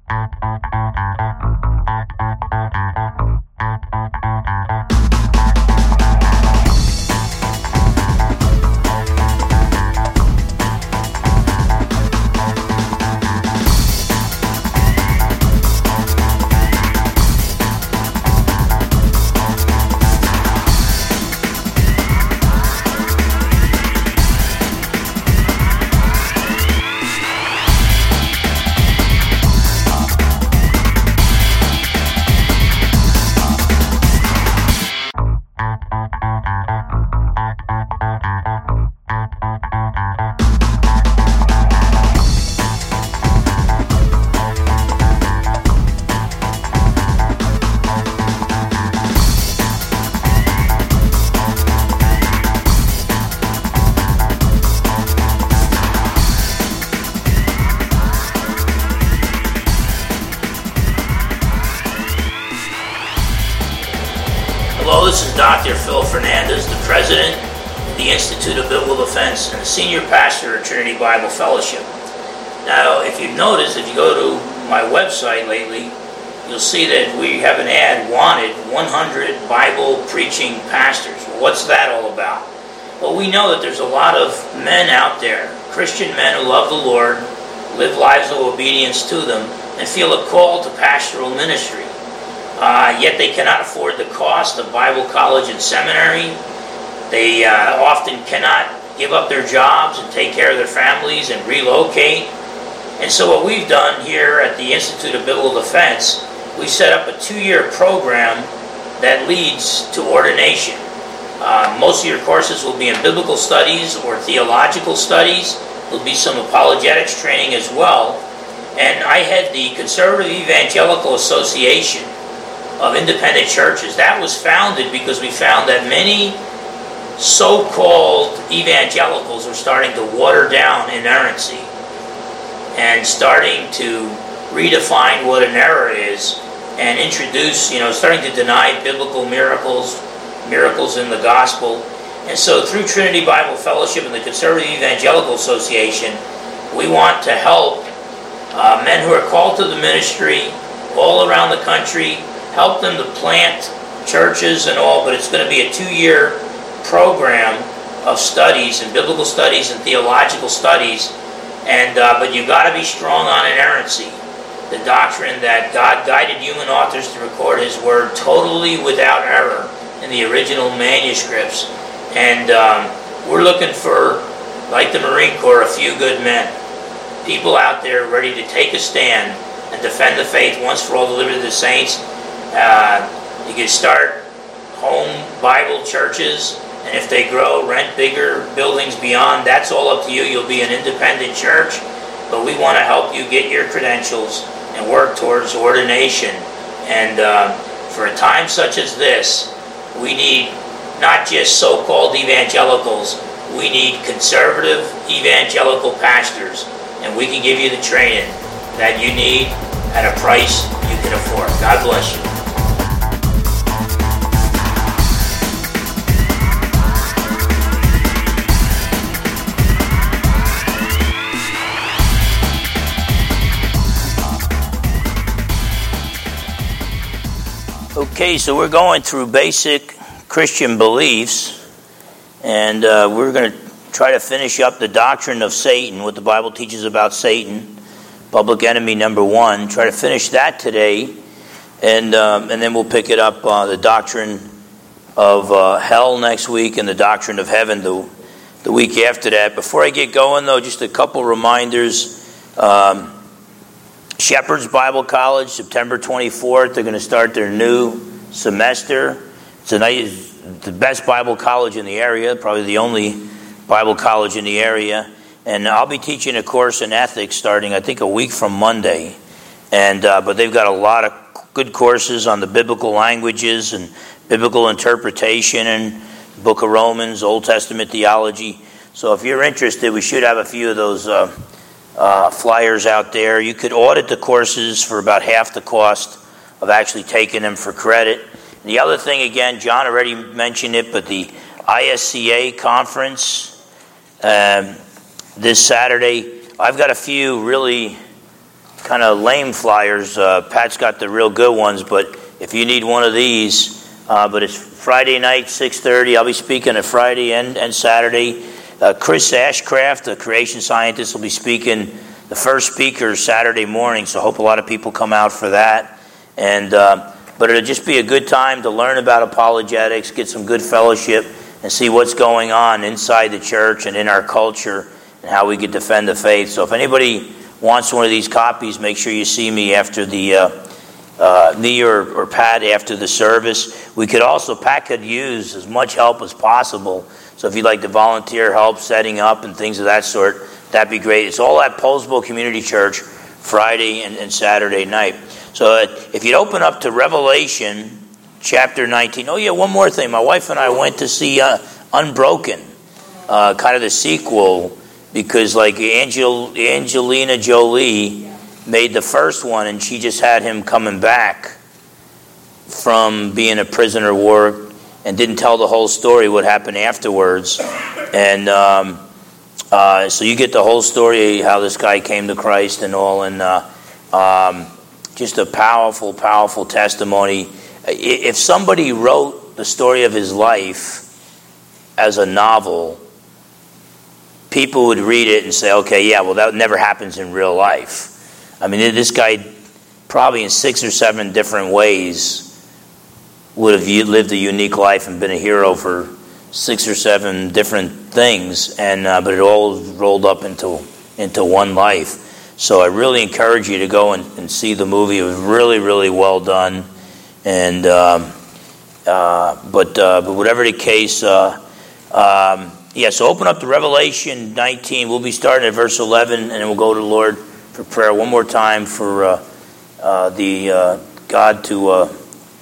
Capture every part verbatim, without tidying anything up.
Hello, this is Doctor Phil Fernandez, the President of the Institute of Biblical Defense and the Senior Pastor at Trinity Bible Fellowship. Now, if you've noticed, if you go to my website lately, you'll see that we have an ad, wanted one hundred Bible preaching pastors. Well, what's that all about? Well, we know that there's a lot of men out there, Christian men who love the Lord, live lives of obedience to them, and feel a call to pastoral ministry. Uh, yet they cannot afford the cost of Bible college and seminary. They uh, often cannot give up their jobs and take care of their families and relocate. And so what we've done here at the Institute of Biblical Defense, we set up a two-year program that leads to ordination. Uh, most of your courses will be in biblical studies or theological studies. There'll be some apologetics training as well. And I head the Conservative Evangelical Association of Independent Churches. That was founded because we found that many so-called evangelicals are starting to water down inerrancy and starting to redefine what an error is and introduce, you know, starting to deny biblical miracles, miracles in the gospel. And so through Trinity Bible Fellowship and the Conservative Evangelical Association, we want to help uh, men who are called to the ministry all around the country, help them to plant churches and all, but it's going to be a two-year program of studies and biblical studies and theological studies. And uh, but you've got to be strong on inerrancy, the doctrine that God guided human authors to record His Word totally without error in the original manuscripts. And um, we're looking for, like the Marine Corps, a few good men, people out there ready to take a stand and defend the faith once for all, delivered to the saints. Uh, you can start home Bible churches, and if they grow, rent bigger buildings beyond. That's all up to you. You'll be an independent church, but we want to help you get your credentials and work towards ordination. And uh, for a time such as this, we need not just so-called evangelicals, we need conservative evangelical pastors, and we can give you the training that you need at a price you can afford. God bless you. Okay, so we're going through basic Christian beliefs, and uh, we're going to try to finish up the doctrine of Satan, what the Bible teaches about Satan, public enemy number one. Try to finish that today, and um, and then we'll pick it up, uh, the doctrine of uh, hell next week and the doctrine of heaven the, the week after that. Before I get going, though, just a couple reminders. Um, Shepherd's Bible College, September twenty-fourth. They're going to start their new semester. It's a nice, the best Bible college in the area, probably the only Bible college in the area. And I'll be teaching a course in ethics starting, I think, a week from Monday. And uh, but they've got a lot of good courses on the biblical languages and biblical interpretation and the Book of Romans, Old Testament theology. So if you're interested, we should have a few of those Uh, Uh, flyers out there. You could audit the courses for about half the cost of actually taking them for credit. And the other thing, again, John already mentioned it, but the I S C A conference um, this Saturday, I've got a few really kind of lame flyers. Uh, Pat's got the real good ones, but if you need one of these, uh, but it's Friday night, six thirty. I'll be speaking on Friday and, and Saturday. Uh, Chris Ashcraft, the creation scientist, will be speaking. The first speaker is Saturday morning, so I hope a lot of people come out for that. And uh, but it'll just be a good time to learn about apologetics, get some good fellowship, and see what's going on inside the church and in our culture and how we could defend the faith. So if anybody wants one of these copies, make sure you see me after the uh, uh, me or, or Pat after the service. We could also, Pat could use as much help as possible. So if you'd like to volunteer help setting up and things of that sort, that'd be great. It's all at Poulsbo Community Church, Friday and, and Saturday night. So uh, if you'd open up to Revelation chapter nineteen. Oh yeah, one more thing. My wife and I went to see uh, Unbroken, uh, kind of the sequel, because like Angel, Angelina Jolie made the first one, and she just had him coming back from being a prisoner of war and didn't tell the whole story, what happened afterwards. And um, uh, so you get the whole story, how this guy came to Christ and all, and uh, um, just a powerful, powerful testimony. If somebody wrote the story of his life as a novel, people would read it and say, okay, yeah, well, that never happens in real life. I mean, this guy probably in six or seven different ways would have lived a unique life and been a hero for six or seven different things, and uh, but it all rolled up into into one life. So I really encourage you to go and, and see the movie. It was really, really well done. And um, uh, but uh, but whatever the case, uh, um, yeah. So open up to Revelation nineteen. We'll be starting at verse eleven, and then we'll go to the Lord for prayer one more time for uh, uh, the uh, God to uh,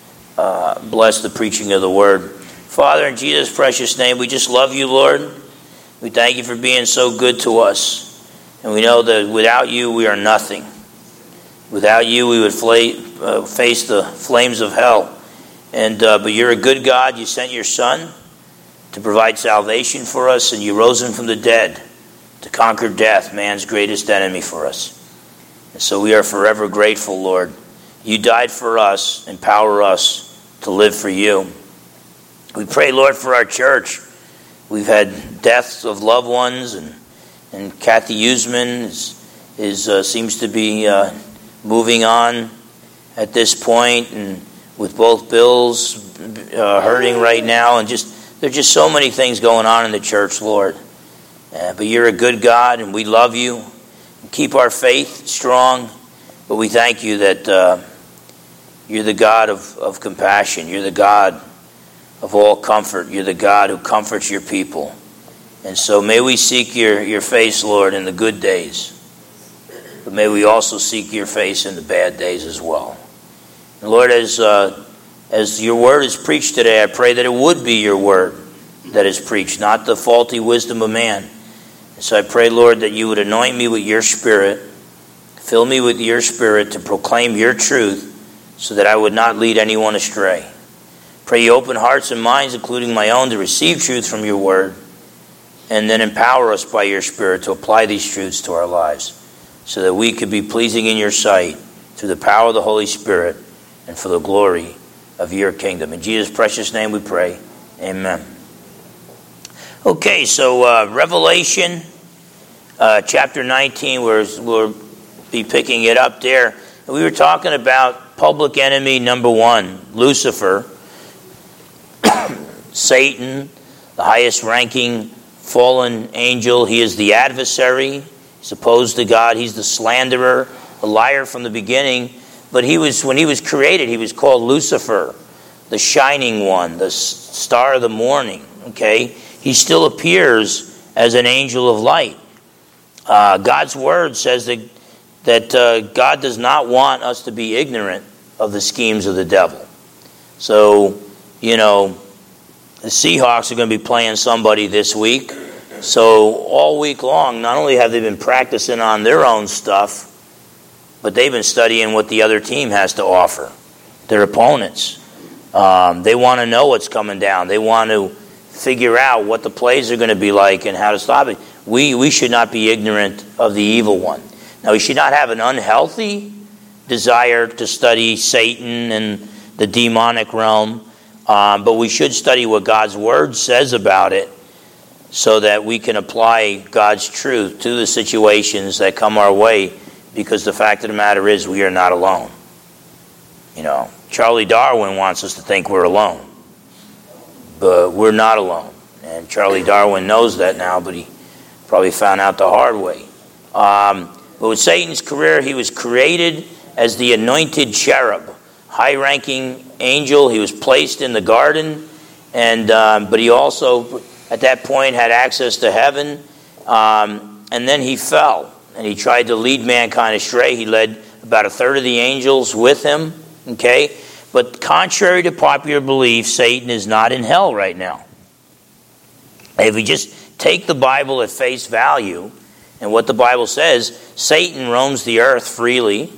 uh, bless the preaching of the word. Father, in Jesus' precious name, we just love you, Lord. We thank you for being so good to us, and we know that without you, we are nothing. Without you, we would fla- uh, face the flames of hell. And uh, but you're a good God. You sent your Son to provide salvation for us, and you rose him from the dead to conquer death, man's greatest enemy for us. And so we are forever grateful, Lord. You died for us. Empower us to live for you. We pray, Lord, for our church. We've had deaths of loved ones, and and Kathy Usman is, is uh, seems to be uh, moving on at this point, and with both bills uh, hurting right now, and just there's just so many things going on in the church, Lord. Uh, but you're a good God, and we love you. Keep our faith strong, but we thank you that uh, you're the God of, of compassion. You're the God of all comfort. You're the God who comforts your people. And so may we seek your, your face, Lord, in the good days. But may we also seek your face in the bad days as well. And Lord, as uh, as your word is preached today, I pray that it would be your word that is preached, not the faulty wisdom of man. And so I pray, Lord, that you would anoint me with your Spirit, fill me with your Spirit to proclaim your truth so that I would not lead anyone astray. Pray you open hearts and minds, including my own, to receive truth from your word, and then empower us by your Spirit to apply these truths to our lives so that we could be pleasing in your sight through the power of the Holy Spirit and for the glory of your kingdom. In Jesus' precious name we pray. Amen. Okay, so uh, Revelation uh, chapter nineteen, we're, we'll be picking it up there. And we were talking about public enemy number one, Lucifer, Satan, the highest ranking fallen angel. He is the adversary. He's opposed to God. He's the slanderer, a liar from the beginning. But he was, when he was created, he was called Lucifer, the shining one, the star of the morning. Okay, he still appears as an angel of light. Uh, God's word says that that uh, God does not want us to be ignorant of the schemes of the devil. So, you know, the Seahawks are going to be playing somebody this week. So all week long, not only have they been practicing on their own stuff, but they've been studying what the other team has to offer, their opponents. Um, they want to know what's coming down. They want to figure out what the plays are going to be like and how to stop it. We we should not be ignorant of the evil one. Now, we should not have an unhealthy desire to study Satan and the demonic realm, um, but we should study what God's Word says about it so that we can apply God's truth to the situations that come our way, because the fact of the matter is we are not alone. You know, Charlie Darwin wants us to think we're alone, but we're not alone. And Charlie Darwin knows that now, but he probably found out the hard way. Um, but with Satan's career, he was created as the anointed cherub, high-ranking angel. He was placed in the garden, and um, but he also, at that point, had access to heaven. Um, and then he fell, and he tried to lead mankind astray. He led about a third of the angels with him. Okay, but contrary to popular belief, Satan is not in hell right now. If we just take the Bible at face value and what the Bible says, Satan roams the earth freely,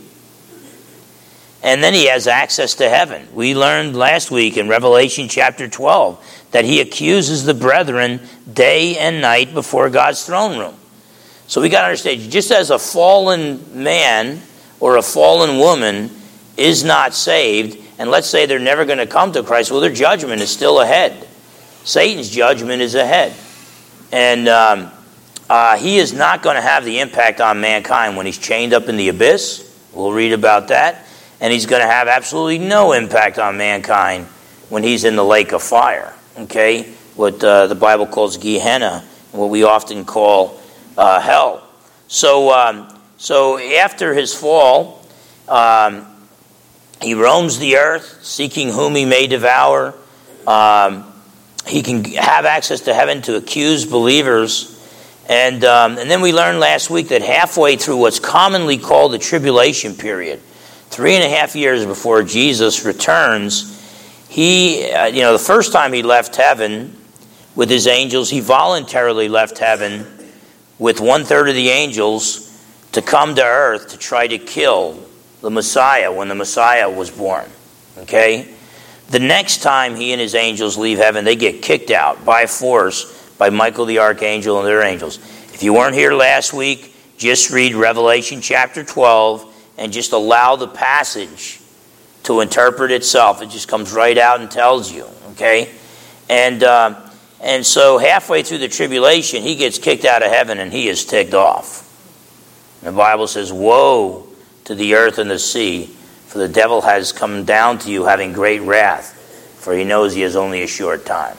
and then he has access to heaven. We learned last week in Revelation chapter twelve that he accuses the brethren day and night before God's throne room. So we got to understand, just as a fallen man or a fallen woman is not saved, and let's say they're never going to come to Christ, well, their judgment is still ahead. Satan's judgment is ahead. And um, uh, he is not going to have the impact on mankind when he's chained up in the abyss. We'll read about that. And he's going to have absolutely no impact on mankind when he's in the lake of fire. Okay? What uh, the Bible calls Gehenna, what we often call uh, hell. So, um, so after his fall, um, he roams the earth, seeking whom he may devour. Um, he can have access to heaven to accuse believers. And, um, and then we learned last week that halfway through what's commonly called the tribulation period, three and a half years before Jesus returns, he, uh, you know, the first time he left heaven with his angels, he voluntarily left heaven with one third of the angels to come to earth to try to kill the Messiah when the Messiah was born. Okay? The next time he and his angels leave heaven, they get kicked out by force by Michael the archangel and their angels. If you weren't here last week, just read Revelation chapter twelve and just allow the passage to interpret itself. It just comes right out and tells you. Okay? And, uh, and so halfway through the tribulation, he gets kicked out of heaven and he is ticked off. The Bible says, "Woe to the earth and the sea, for the devil has come down to you having great wrath, for he knows he has only a short time."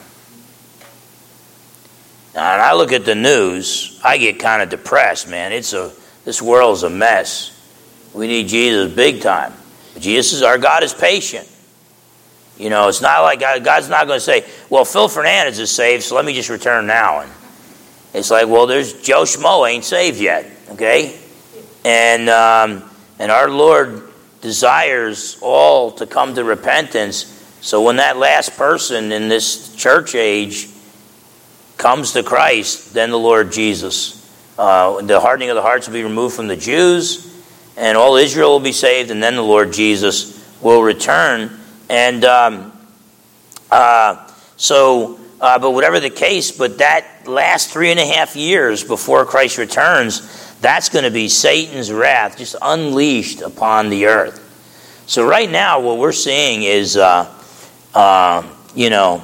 Now, when I look at the news, I get kind of depressed, man. It's a this world's a mess. We need Jesus big time. But Jesus is, our God is patient. You know, it's not like God, God's not going to say, "Well, Phil Fernandez is saved, so let me just return now." And it's like, well, there's Joe Schmo ain't saved yet, okay? And um, and our Lord desires all to come to repentance. So when that last person in this church age comes to Christ, then the Lord Jesus, uh, the hardening of the hearts will be removed from the Jews, and all Israel will be saved, and then the Lord Jesus will return. And um, uh, so, uh, but whatever the case, but that last three and a half years before Christ returns, that's going to be Satan's wrath just unleashed upon the earth. So right now, what we're seeing is, uh, uh, you know,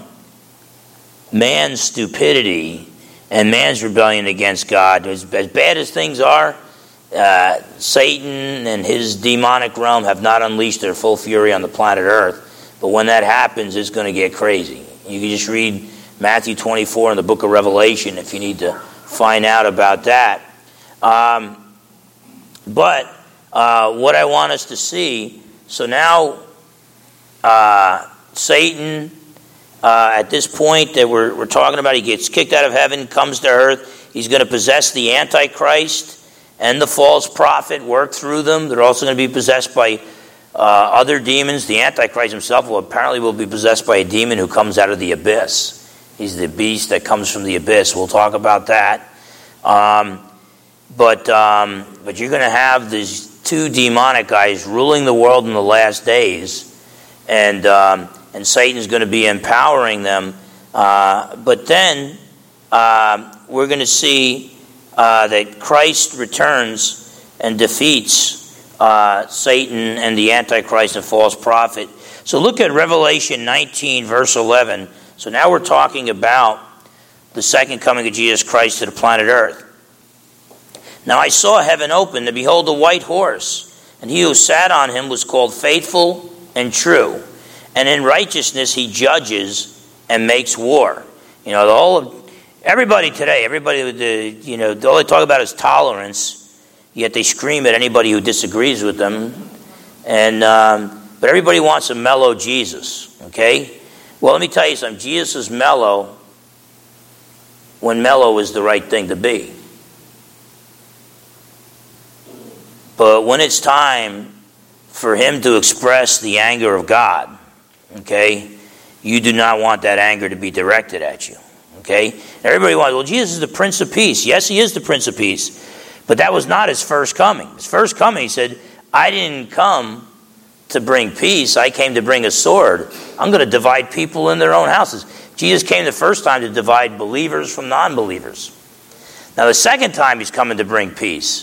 man's stupidity and man's rebellion against God. As, as bad as things are, uh, Satan and his demonic realm have not unleashed their full fury on the planet Earth. But when that happens, it's going to get crazy. You can just read Matthew twenty-four in the book of Revelation if you need to find out about that. Um, but uh, what I want us to see, so now uh, Satan, uh, at this point that we're, we're talking about, he gets kicked out of heaven, comes to earth. He's going to possess the Antichrist and the false prophet, work through them. They're also going to be possessed by uh, other demons. The Antichrist himself will apparently will be possessed by a demon who comes out of the abyss. He's the beast that comes from the abyss. We'll talk about that. Um, But um, but you're going to have these two demonic guys ruling the world in the last days, and um, and Satan's going to be empowering them. Uh, but then uh, we're going to see uh, that Christ returns, and defeats uh, Satan and the Antichrist and false prophet. So look at Revelation nineteen, verse eleven. So now we're talking about the second coming of Jesus Christ to the planet Earth. Now I saw heaven open, and behold, a white horse, and he who sat on him was called Faithful and True, and in righteousness he judges and makes war. You know, the whole of, everybody today, everybody with the, you know, all they talk about is tolerance, yet they scream at anybody who disagrees with them. And um, but everybody wants a mellow Jesus, okay? Well, let me tell you something. Jesus is mellow when mellow is the right thing to be. But when it's time for him to express the anger of God, okay, you do not want that anger to be directed at you, okay? Everybody wants, well, Jesus is the Prince of Peace. Yes, he is the Prince of Peace. But that was not his first coming. His first coming, he said, I didn't come to bring peace. I came to bring a sword. I'm going to divide people in their own houses. Jesus came the first time to divide believers from non-believers. Now the second time he's coming to bring peace.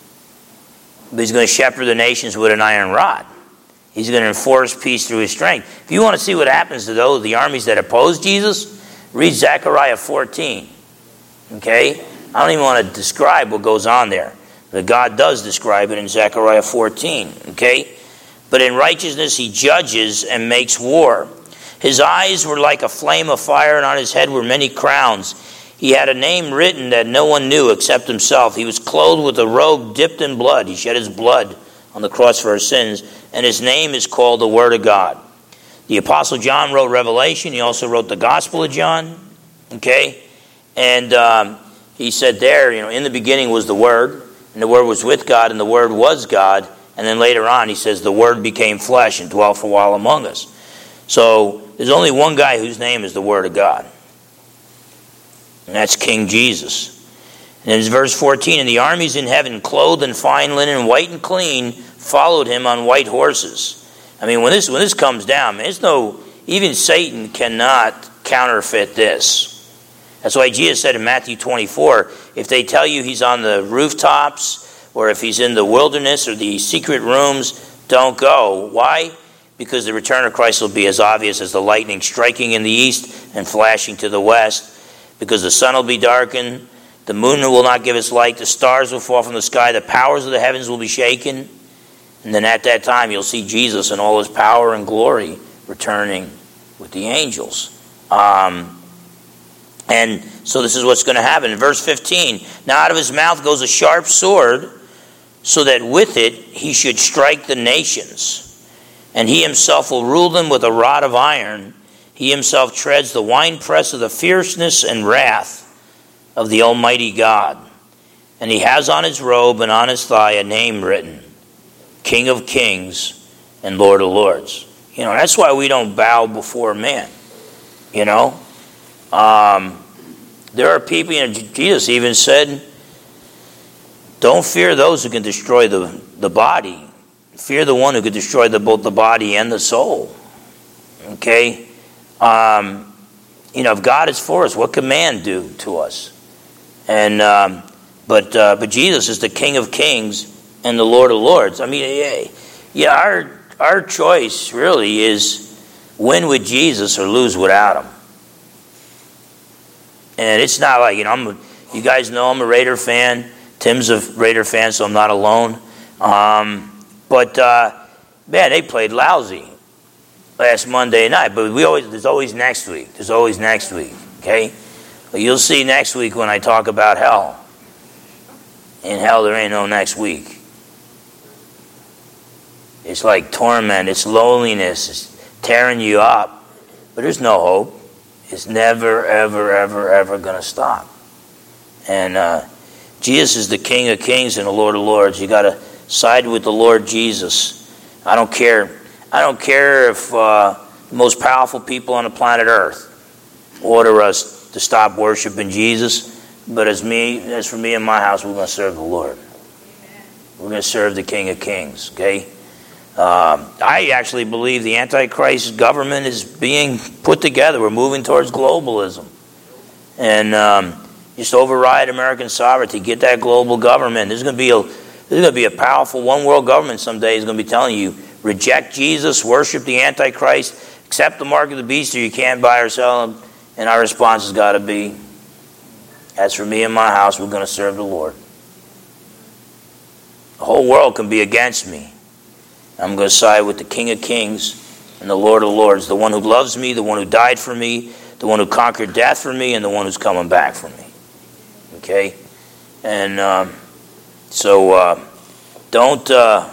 But he's going to shepherd the nations with an iron rod. He's going to enforce peace through his strength. If you want to see what happens to those, the armies that oppose Jesus, read Zechariah fourteen. Okay? I don't even want to describe what goes on there. But God does describe it in Zechariah fourteen. Okay? But in righteousness he judges and makes war. His eyes were like a flame of fire, and on his head were many crowns. He had a name written that no one knew except himself. He was clothed with a robe dipped in blood. He shed his blood on the cross for our sins, and his name is called the Word of God. The Apostle John wrote Revelation. He also wrote the Gospel of John. Okay? And um, he said there, you know, in the beginning was the Word, and the Word was with God, and the Word was God. And then later on he says the Word became flesh and dwelt for a while among us. So there's only one guy whose name is the Word of God. And that's King Jesus. And in verse fourteen, and the armies in heaven, clothed in fine linen, white and clean, followed him on white horses. I mean, when this when this comes down, man, it's no, even Satan cannot counterfeit this. That's why Jesus said in Matthew twenty-four, if they tell you he's on the rooftops, or if he's in the wilderness or the secret rooms, don't go. Why? Because the return of Christ will be as obvious as the lightning striking in the east and flashing to the west. Because the sun will be darkened, the moon will not give its light, the stars will fall from the sky, the powers of the heavens will be shaken. And then at that time you'll see Jesus in all his power and glory returning with the angels. Um, and so this is what's going to happen. In verse fifteen, now out of his mouth goes a sharp sword, so that with it he should strike the nations. And he himself will rule them with a rod of iron. He himself treads the winepress of the fierceness and wrath of the Almighty God. And he has on his robe and on his thigh a name written, King of Kings and Lord of Lords. You know, that's why we don't bow before man. You know? Um, there are people, you know, Jesus even said, don't fear those who can destroy the, the body. Fear the one who could destroy the, both the body and the soul. Okay? Um, you know, if God is for us, what can man do to us? And um, but uh, but Jesus is the King of Kings and the Lord of Lords. I mean, yeah, yeah our our choice really is win with Jesus or lose without him. And it's not like, you know, I'm a, you guys know I'm a Raider fan. Tim's a Raider fan, so I'm not alone. Um, but uh, man, they played lousy last Monday night, but we always there's always next week. There's always next week, okay? But you'll see next week when I talk about hell. In hell, there ain't no next week. It's like torment. It's loneliness. It's tearing you up. But there's no hope. It's never, ever, ever, ever going to stop. And uh, Jesus is the King of Kings and the Lord of Lords. You got to side with the Lord Jesus. I don't care. I don't care if uh, the most powerful people on the planet Earth order us to stop worshiping Jesus. But as me, as for me and my house, we're going to serve the Lord. We're going to serve the King of Kings. Okay. Um, I actually believe the Antichrist government is being put together. We're moving towards globalism, and um, just override American sovereignty. Get that global government. There's going to be a There's going to be a powerful one world government someday is going to be telling you, reject Jesus, worship the Antichrist, accept the mark of the beast or you can't buy or sell them. And our response has got to be, as for me and my house, we're going to serve the Lord. The whole world can be against me. I'm going to side with the King of Kings and the Lord of Lords, the one who loves me, the one who died for me, the one who conquered death for me, and the one who's coming back for me. Okay? And um, so uh, don't, uh,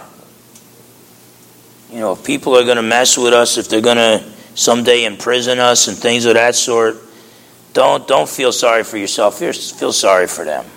you know, if people are going to mess with us, if they're going to someday imprison us and things of that sort, don't don't feel sorry for yourself. Feel, feel sorry for them.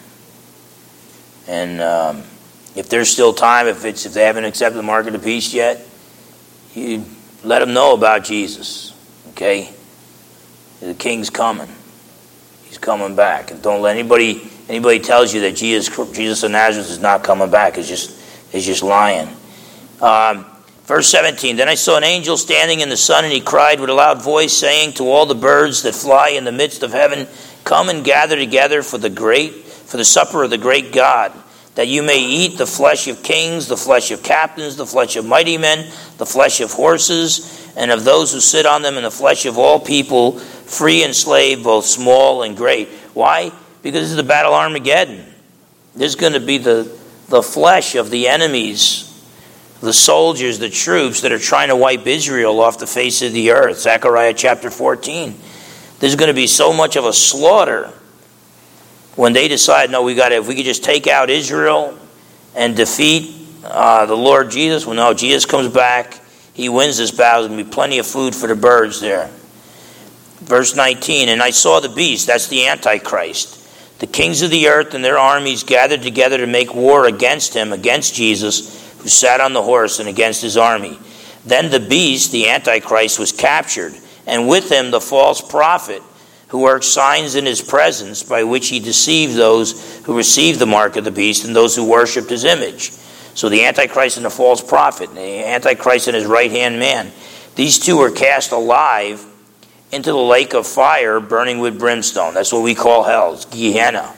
And um, if there's still time, if it's if they haven't accepted the mark of the beast yet, you let them know about Jesus. Okay? The King's coming. He's coming back. And don't let anybody anybody tells you that Jesus Jesus of Nazareth is not coming back. Is just is just lying. Um, verse seventeen. Then I saw an angel standing in the sun, and he cried with a loud voice, saying to all the birds that fly in the midst of heaven, come and gather together for the great for the supper of the great God, that you may eat the flesh of kings, the flesh of captains, the flesh of mighty men, the flesh of horses, and of those who sit on them, and the flesh of all people, free and slave, both small and great. Why? Because this is the battle of Armageddon. This is going to be the, the flesh of the enemies, the soldiers, the troops that are trying to wipe Israel off the face of the earth. Zechariah chapter fourteen. There's going to be so much of a slaughter when they decide, no, we got to, if we could just take out Israel and defeat uh, the Lord Jesus. Well, no, Jesus comes back. He wins this battle. There's going to be plenty of food for the birds there. Verse nineteen, and I saw the beast, that's the Antichrist, the kings of the earth and their armies gathered together to make war against him, against Jesus, who sat on the horse, and against his army. Then the beast, the Antichrist, was captured, and with him the false prophet, who worked signs in his presence, by which he deceived those who received the mark of the beast and those who worshipped his image. So the Antichrist and the false prophet, and the Antichrist and his right-hand man, these two were cast alive into the lake of fire burning with brimstone. That's what we call hell. It's Gehenna.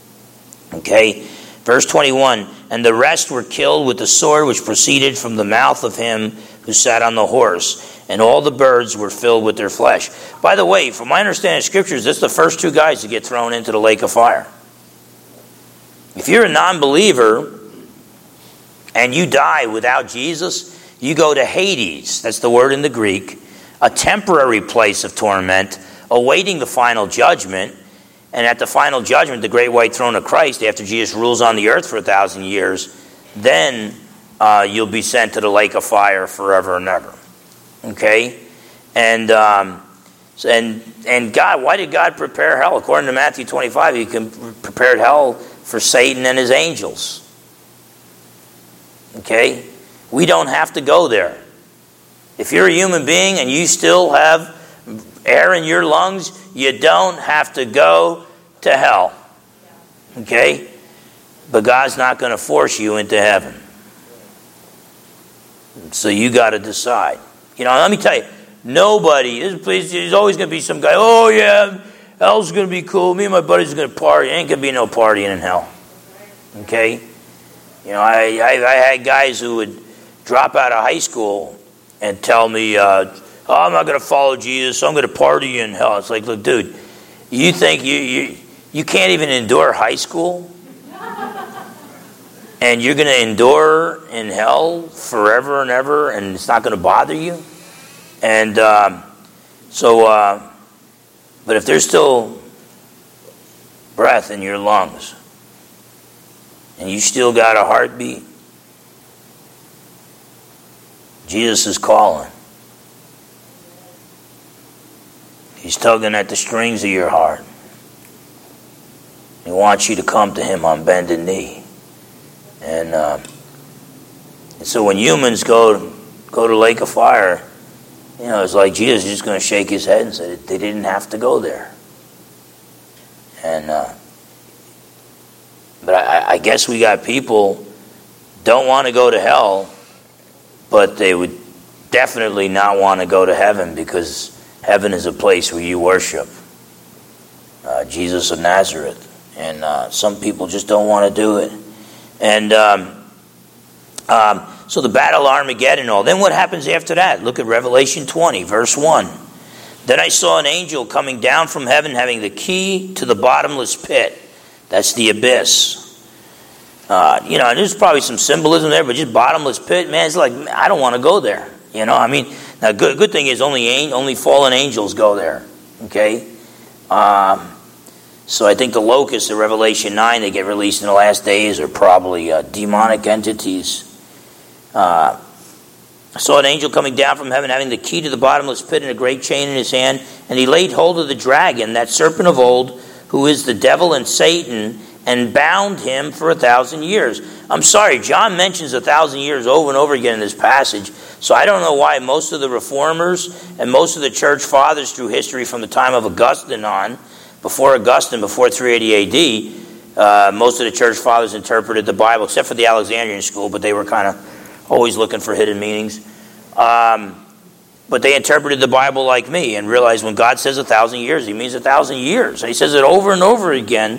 Okay? Verse twenty-one, and the rest were killed with the sword which proceeded from the mouth of him who sat on the horse, and all the birds were filled with their flesh. By the way, from my understanding of scriptures, this is the first two guys to get thrown into the lake of fire. If you're a non-believer and you die without Jesus, you go to Hades. That's the word in the Greek. A temporary place of torment, awaiting the final judgment. And at the final judgment, the great white throne of Christ, after Jesus rules on the earth for a thousand years, then uh, you'll be sent to the lake of fire forever and ever. Okay? And um, and and God, why did God prepare hell? According to Matthew twenty-five, he prepared hell for Satan and his angels. Okay? We don't have to go there. If you're a human being and you still have air in your lungs, you don't have to go to hell. Okay? But God's not going to force you into heaven. So you got to decide. You know, let me tell you, nobody, there's always going to be some guy, oh yeah, hell's going to be cool. Me and my buddies are going to party. Ain't going to be no partying in hell. Okay? You know, I, I, I had guys who would drop out of high school and tell me, uh, oh, I'm not going to follow Jesus, so I'm going to party in hell. It's like, look, dude, you think you you, you can't even endure high school? And you're going to endure in hell forever and ever, and it's not going to bother you? And um, so, uh, but if there's still breath in your lungs, and you still got a heartbeat, Jesus is calling. He's tugging at the strings of your heart. He wants you to come to him on bended knee. And, uh, and so when humans go, go to the lake of fire, you know, it's like Jesus is just going to shake his head and say they didn't have to go there. And uh, but I, I guess we got people don't want to go to hell, but they would definitely not want to go to heaven, because heaven is a place where you worship uh, Jesus of Nazareth. And uh, some people just don't want to do it. And um, Um, so the battle of Armageddon and all. Then what happens after that? Look at Revelation twenty, verse one. Then I saw an angel coming down from heaven having the key to the bottomless pit. That's the abyss. Uh, you know, there's probably some symbolism there, but just bottomless pit, man, it's like, I don't want to go there. You know, I mean, now good good thing is only only fallen angels go there. Okay? Um, so I think the locusts of Revelation nine, they get released in the last days, are probably uh, demonic entities. Uh, I saw an angel coming down from heaven having the key to the bottomless pit and a great chain in his hand, and he laid hold of the dragon, that serpent of old, who is the devil and Satan, and bound him for a thousand years. I'm sorry, John mentions a thousand years over and over again in this passage, so I don't know why most of the reformers and most of the church fathers through history from the time of Augustine on, before Augustine, before three eighty A D, uh, most of the church fathers interpreted the Bible, except for the Alexandrian school, but they were kind of always looking for hidden meanings. Um, but they interpreted the Bible like me and realized when God says a thousand years, he means a thousand years. He says it over and over again,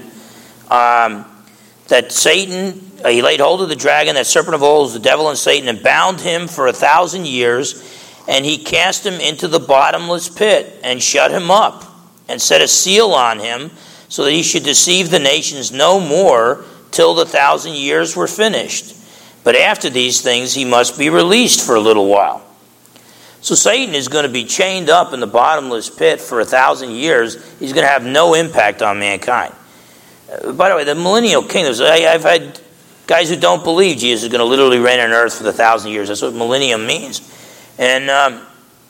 um, that Satan, uh, he laid hold of the dragon, that serpent of old, the devil and Satan, and bound him for a thousand years, and he cast him into the bottomless pit and shut him up and set a seal on him so that he should deceive the nations no more till the thousand years were finished. But after these things, he must be released for a little while. So Satan is going to be chained up in the bottomless pit for a thousand years. He's going to have no impact on mankind. Uh, by the way, the millennial kingdom, I, I've had guys who don't believe Jesus is going to literally reign on earth for the thousand years. That's what millennium means. And um,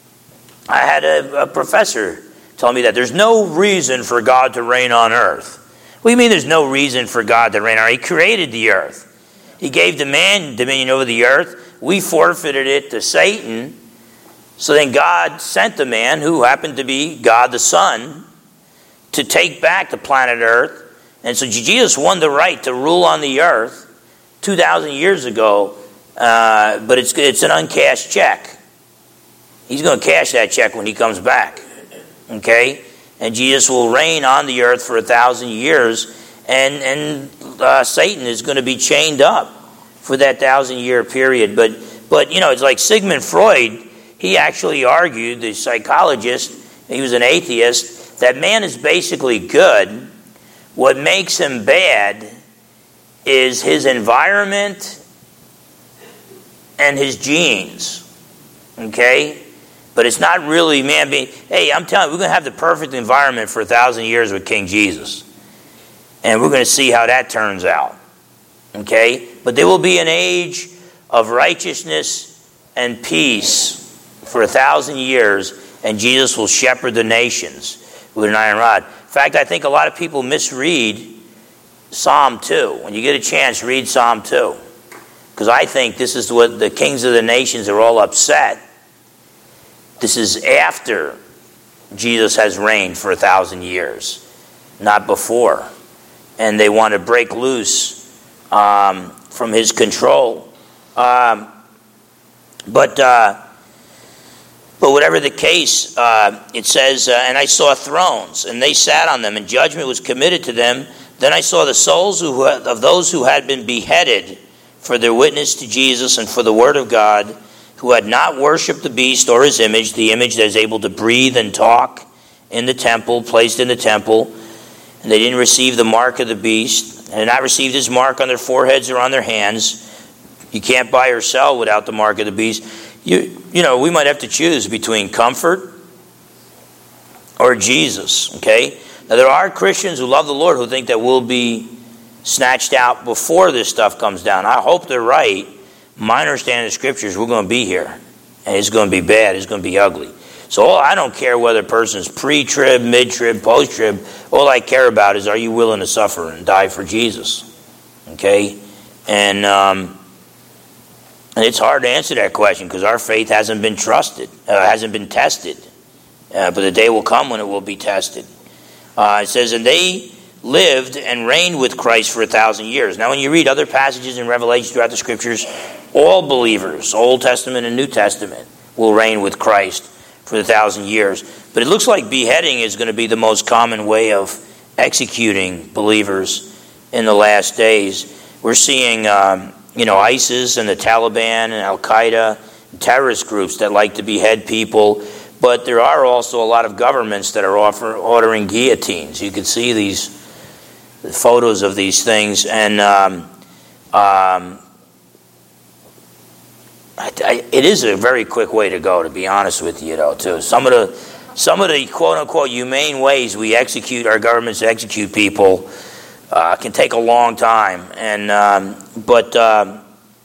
I had a, a professor tell me that there's no reason for God to reign on earth. What do you mean there's no reason for God to reign on earth? He created the earth. He gave the man dominion over the earth. We forfeited it to Satan. So then God sent the man, who happened to be God the Son, to take back the planet Earth. And so Jesus won the right to rule on the earth two thousand years ago, uh, but it's, it's an uncashed check. He's going to cash that check when he comes back. Okay? And Jesus will reign on the earth for a thousand years. And and uh, Satan is going to be chained up for that thousand-year period. But, but, you know, it's like Sigmund Freud, he actually argued, the psychologist, he was an atheist, that man is basically good. What makes him bad is his environment and his genes. Okay? But it's not really man being... Hey, I'm telling you, we're going to have the perfect environment for a thousand years with King Jesus. And we're going to see how that turns out. Okay? But there will be an age of righteousness and peace for a thousand years, and Jesus will shepherd the nations with an iron rod. In fact, I think a lot of people misread Psalm two. When you get a chance, read Psalm two. Because I think this is what the kings of the nations are all upset. This is after Jesus has reigned for a thousand years, not before. And they want to break loose um, from his control. Um, but uh, but whatever the case, uh, it says, uh, and I saw thrones, and they sat on them, and judgment was committed to them. Then I saw the souls who, of those who had been beheaded for their witness to Jesus and for the word of God, who had not worshipped the beast or his image, the image that is able to breathe and talk in the temple, placed in the temple. And they didn't receive the mark of the beast, and had not received his mark on their foreheads or on their hands. You can't buy or sell without the mark of the beast. You, you know, we might have to choose between comfort or Jesus, okay? Now, there are Christians who love the Lord who think that we'll be snatched out before this stuff comes down. I hope they're right. My understanding of Scriptures, we're going to be here, and it's going to be bad. It's going to be ugly. So all, I don't care whether a person's pre-trib, mid-trib, post-trib. All I care about is, are you willing to suffer and die for Jesus? Okay? And um, and it's hard to answer that question because our faith hasn't been trusted, uh, hasn't been tested. Uh, but the day will come when it will be tested. Uh, it says, and they lived and reigned with Christ for a thousand years. Now when you read other passages in Revelation throughout the Scriptures, all believers, Old Testament and New Testament, will reign with Christ for a thousand years. But it looks like beheading is going to be the most common way of executing believers in the last days. We're seeing um, you know, ISIS and the Taliban and Al-Qaeda, terrorist groups that like to behead people. But there are also a lot of governments that are offer, ordering guillotines. You can see these photos of these things. And um, um, I, I, it is a very quick way to go, to be honest with you, though, too. Some of the, some of the quote-unquote humane ways we execute, our governments execute people, uh, can take a long time. And um, but um,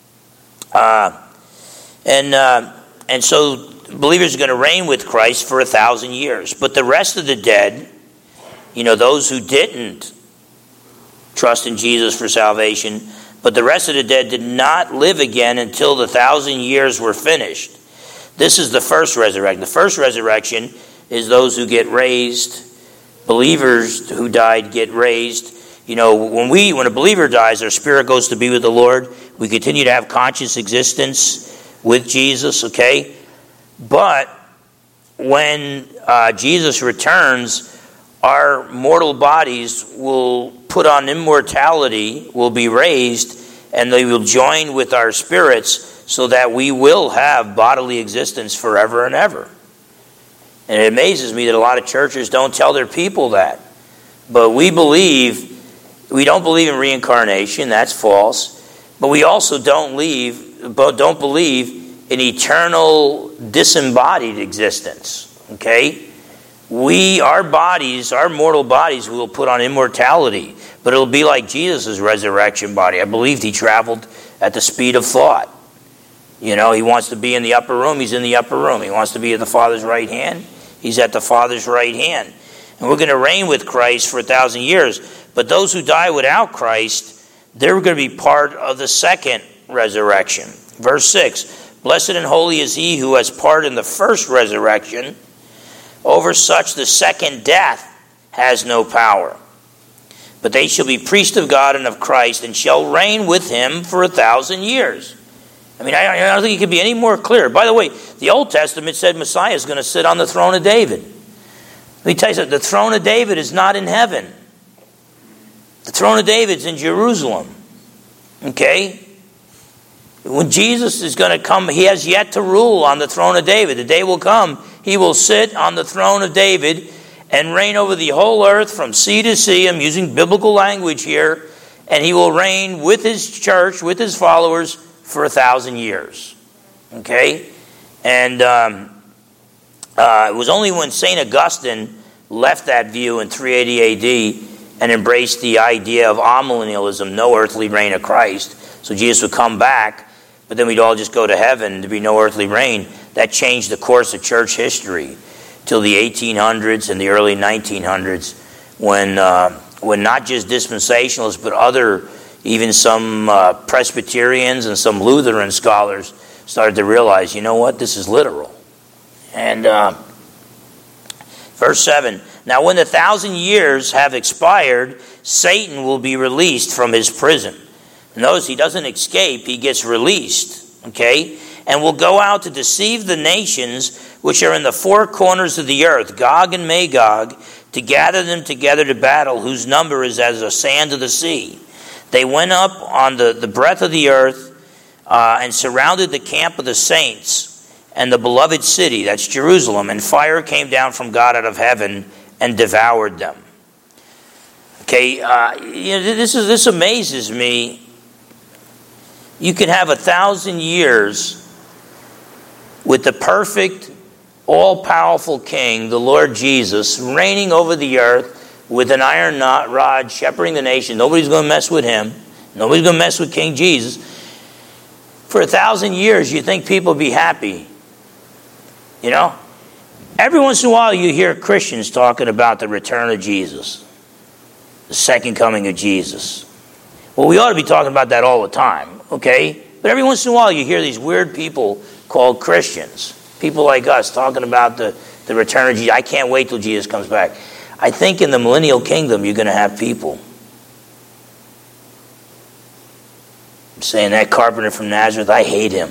uh, and uh, and so believers are going to reign with Christ for a thousand years. But the rest of the dead, you know, those who didn't trust in Jesus for salvation, but the rest of the dead did not live again until the thousand years were finished. This is the first resurrection. The first resurrection is those who get raised. Believers who died get raised. You know, when we, when a believer dies, our spirit goes to be with the Lord. We continue to have conscious existence with Jesus, okay? But when uh, Jesus returns, our mortal bodies will put on immortality, will be raised, and they will join with our spirits so that we will have bodily existence forever and ever. And it amazes me that a lot of churches don't tell their people that. But we believe, we don't believe in reincarnation, that's false. But we also don't leave, but don't believe in eternal disembodied existence. Okay? We, our bodies, our mortal bodies will put on immortality, but it'll be like Jesus' resurrection body. I believe he traveled at the speed of thought. You know, he wants to be in the upper room, he's in the upper room. He wants to be at the Father's right hand, he's at the Father's right hand. And we're going to reign with Christ for a thousand years. But those who die without Christ, they're going to be part of the second resurrection. Verse six, blessed and holy is he who has part in the first resurrection. Over such the second death has no power. But they shall be priests of God and of Christ, and shall reign with him for a thousand years. I mean, I, I don't think it could be any more clear. By the way, the Old Testament said Messiah is going to sit on the throne of David. Let me tell you something. The throne of David is not in heaven. The throne of David's in Jerusalem. Okay? When Jesus is going to come, he has yet to rule on the throne of David. The day will come, he will sit on the throne of David and reign over the whole earth from sea to sea. I'm using biblical language here. And he will reign with his church, with his followers, for a thousand years. Okay? And um, uh, it was only when Saint Augustine left that view in three eighty A D and embraced the idea of amillennialism, no earthly reign of Christ. So Jesus would come back, but then we'd all just go to heaven, there'd be no earthly reign. That changed the course of church history till the eighteen hundreds and the early nineteen hundreds, when uh, when not just dispensationalists, but other, even some uh, Presbyterians and some Lutheran scholars started to realize, you know what, this is literal. And uh, verse seven, now when the thousand years have expired, Satan will be released from his prison. Notice he doesn't escape, he gets released, okay? And will go out to deceive the nations which are in the four corners of the earth, Gog and Magog, to gather them together to battle, whose number is as the sand of the sea. They went up on the, the breadth of the earth uh, and surrounded the camp of the saints and the beloved city, that's Jerusalem, and fire came down from God out of heaven and devoured them. Okay, uh, you know, this is this amazes me. You can have a thousand years with the perfect, all-powerful King, the Lord Jesus, reigning over the earth with an iron rod, shepherding the nation. Nobody's going to mess with him. Nobody's going to mess with King Jesus. For a thousand years, you think people will be happy. You know? Every once in a while, you hear Christians talking about the return of Jesus, the second coming of Jesus. Well, we ought to be talking about that all the time, okay? But every once in a while, you hear these weird people called Christians, people like us, talking about the, the return of Jesus. I can't wait till Jesus comes back. I think in the millennial kingdom, you're going to have people saying, that carpenter from Nazareth, I hate him.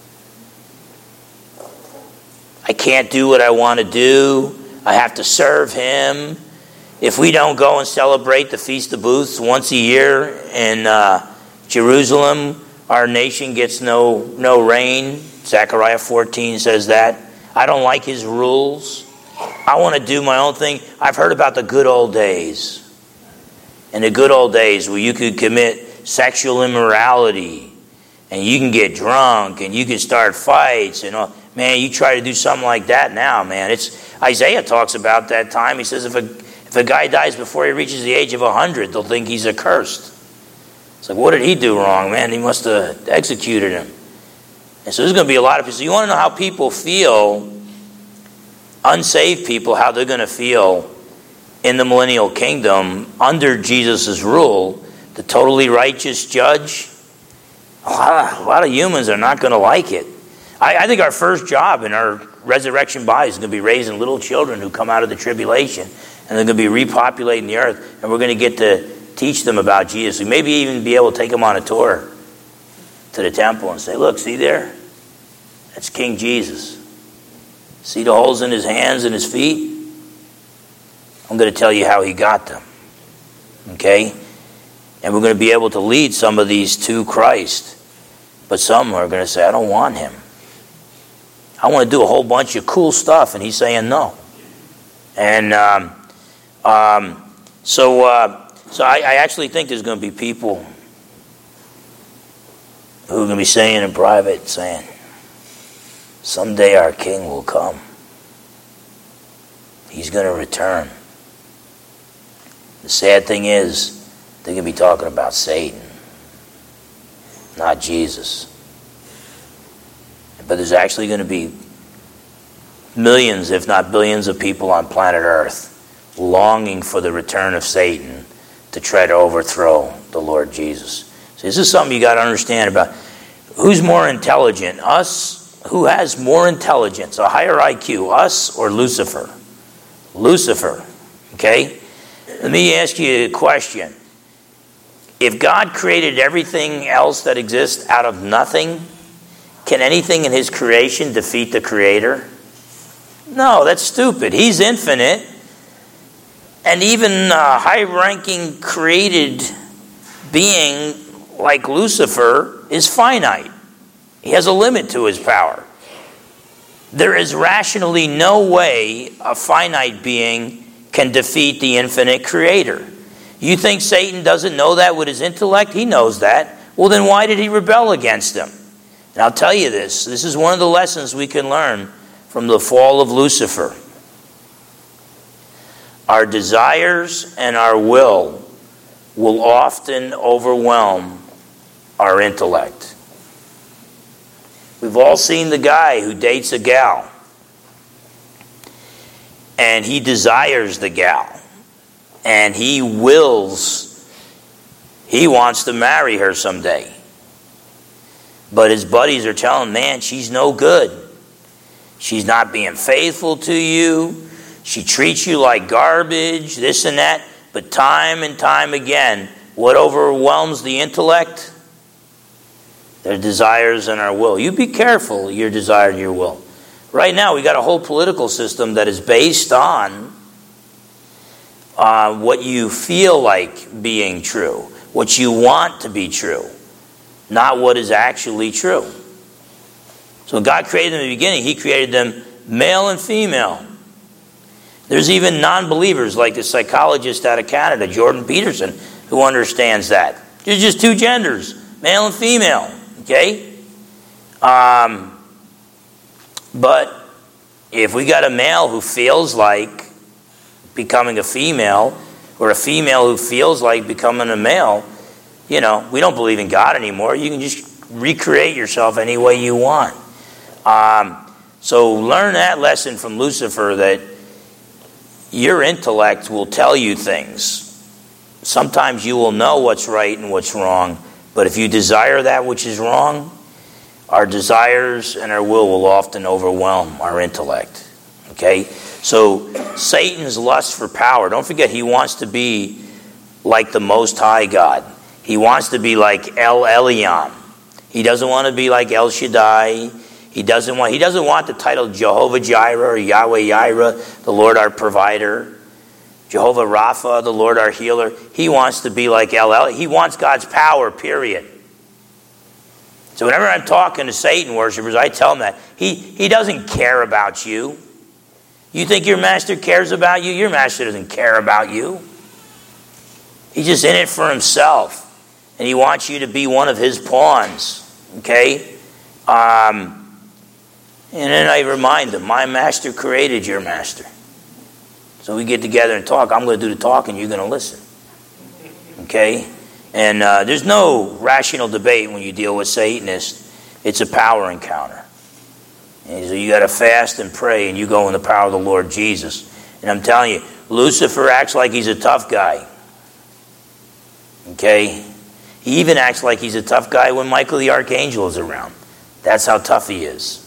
I can't do what I want to do. I have to serve him. If we don't go and celebrate the Feast of Booths once a year in uh, Jerusalem, our nation gets no, no rain. Zechariah fourteen says that. I don't like his rules. I want to do my own thing. I've heard about the good old days. In the good old days where you could commit sexual immorality and you can get drunk and you can start fights and all. Man, you try to do something like that now, man. It's Isaiah talks about that time. He says if a if a guy dies before he reaches the age of a hundred, they'll think he's accursed. It's like, what did he do wrong, man? He must have executed him. And so there's going to be a lot of people. So you want to know how people feel, unsaved people, how they're going to feel in the millennial kingdom under Jesus' rule, the totally righteous judge. A lot of, a lot of humans are not going to like it. I, I think our first job in our resurrection bodies is going to be raising little children who come out of the tribulation, and they're going to be repopulating the earth, and we're going to get to teach them about Jesus. We maybe even be able to take them on a tour to the temple and say, look, see there? That's King Jesus. See the holes in his hands and his feet? I'm going to tell you how he got them. Okay? And we're going to be able to lead some of these to Christ. But some are going to say, I don't want him. I want to do a whole bunch of cool stuff. And he's saying no. And um, um, so, uh, so I, I actually think there's going to be people who are going to be saying in private, saying, someday our king will come. He's going to return. The sad thing is, they're going to be talking about Satan, not Jesus. But there's actually going to be millions, if not billions, of people on planet Earth longing for the return of Satan to try to overthrow the Lord Jesus. So this is something you got to understand about. Who's more intelligent? Us? Who has more intelligence, a higher I Q, us or Lucifer? Lucifer. Okay? Let me ask you a question. If God created everything else that exists out of nothing, can anything in his creation defeat the Creator? No, that's stupid. He's infinite. And even a high-ranking created being like Lucifer is finite. He has a limit to his power. There is rationally no way a finite being can defeat the infinite Creator. You think Satan doesn't know that with his intellect? He knows that. Well, then why did he rebel against him? And I'll tell you this. This is one of the lessons we can learn from the fall of Lucifer. Our desires and our will will often overwhelm our intellect. We've all seen the guy who dates a gal, and he desires the gal, and he wills, he wants to marry her someday. But his buddies are telling him, man, she's no good. She's not being faithful to you. She treats you like garbage, this and that. But time and time again, what overwhelms the intellect? Their desires and our will. You be careful, your desire and your will. Right now, we got a whole political system that is based on uh, what you feel like being true, what you want to be true, not what is actually true. So when God created them in the beginning, he created them male and female. There's even non-believers like the psychologist out of Canada, Jordan Peterson, who understands that. There's just two genders, male and female. Okay? Um, but if we got a male who feels like becoming a female, or a female who feels like becoming a male, you know, we don't believe in God anymore. You can just recreate yourself any way you want. Um, so learn that lesson from Lucifer, that your intellect will tell you things. Sometimes you will know what's right and what's wrong, but if you desire that which is wrong, our desires and our will will often overwhelm our intellect. Okay? So Satan's lust for power, don't forget, he wants to be like the Most High God. He wants to be like El Elyon. He doesn't want to be like El Shaddai. He doesn't want, he doesn't want the title Jehovah Jireh or Yahweh Yireh, the Lord our provider. Jehovah Rapha, the Lord our healer. He wants to be like El El. He wants God's power, period. So whenever I'm talking to Satan worshipers, I tell them that. He, he doesn't care about you. You think your master cares about you? Your master doesn't care about you. He's just in it for himself. And he wants you to be one of his pawns. Okay? Um, and then I remind them, my master created your master. So we get together and talk. I'm going to do the talking, you're going to listen. Okay? And uh, there's no rational debate when you deal with Satanists. It's a power encounter. And so you got to fast and pray, and you go in the power of the Lord Jesus. And I'm telling you, Lucifer acts like he's a tough guy. Okay? He even acts like he's a tough guy when Michael the Archangel is around. That's how tough he is.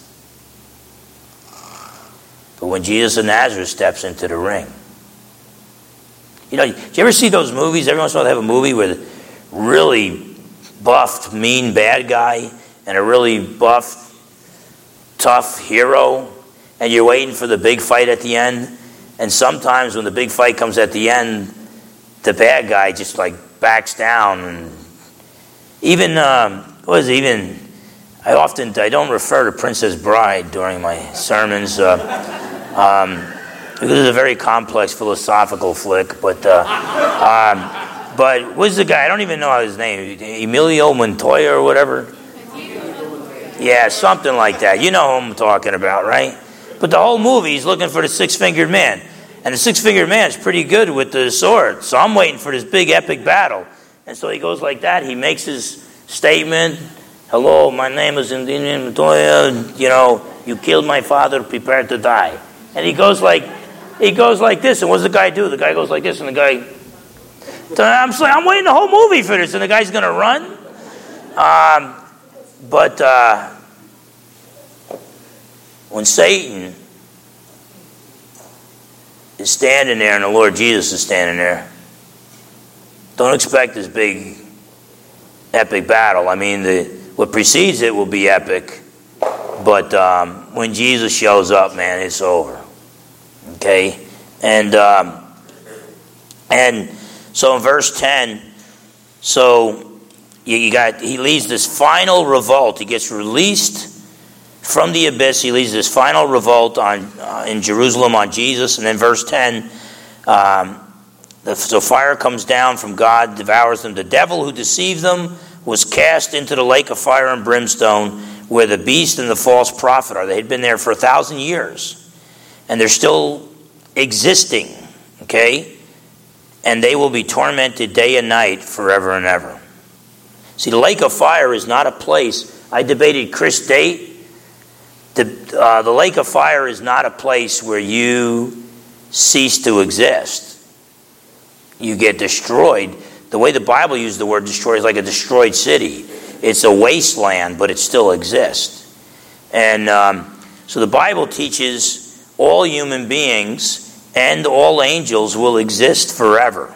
But when Jesus of Nazareth steps into the ring. You know, do you ever see those movies? Every once in a while they have a movie where the really buffed, mean bad guy and a really buffed, tough hero, and you're waiting for the big fight at the end. And sometimes when the big fight comes at the end, the bad guy just like backs down. And even, um, what is it, even, I often, I don't refer to Princess Bride during my sermons, uh, um, because it's a very complex philosophical flick, but, uh, um, but what's the guy, I don't even know his name, Emilio Montoya or whatever? Yeah, something like that. You know who I'm talking about, right? But the whole movie, he's looking for the six-fingered man. And the six-fingered man is pretty good with the sword. So I'm waiting for this big epic battle. And so he goes like that. He makes his statement. Hello, my name is Emilio Montoya. You know, you killed my father, prepare to die. And he goes like, he goes like this. And what does the guy do? The guy goes like this, and the guy... I'm saying, I'm waiting the whole movie for this, and the guy's going to run? Um... But uh, when Satan is standing there and the Lord Jesus is standing there, don't expect this big, epic battle. I mean, the what precedes it will be epic. But um, when Jesus shows up, man, it's over. Okay? And, um, and so in verse ten, so... You got, he leads this final revolt. He gets released from the abyss. He leads this final revolt on uh, in Jerusalem on Jesus. And then verse ten, um, the, so fire comes down from God, devours them. The devil who deceived them was cast into the lake of fire and brimstone where the beast and the false prophet are. They had been there for a thousand years. And they're still existing. Okay? And they will be tormented day and night forever and ever. See, the lake of fire is not a place. I debated Chris Date. The, uh, the lake of fire is not a place where you cease to exist. You get destroyed. The way the Bible uses the word destroy is like a destroyed city. It's a wasteland, but it still exists. And um, so the Bible teaches all human beings and all angels will exist forever.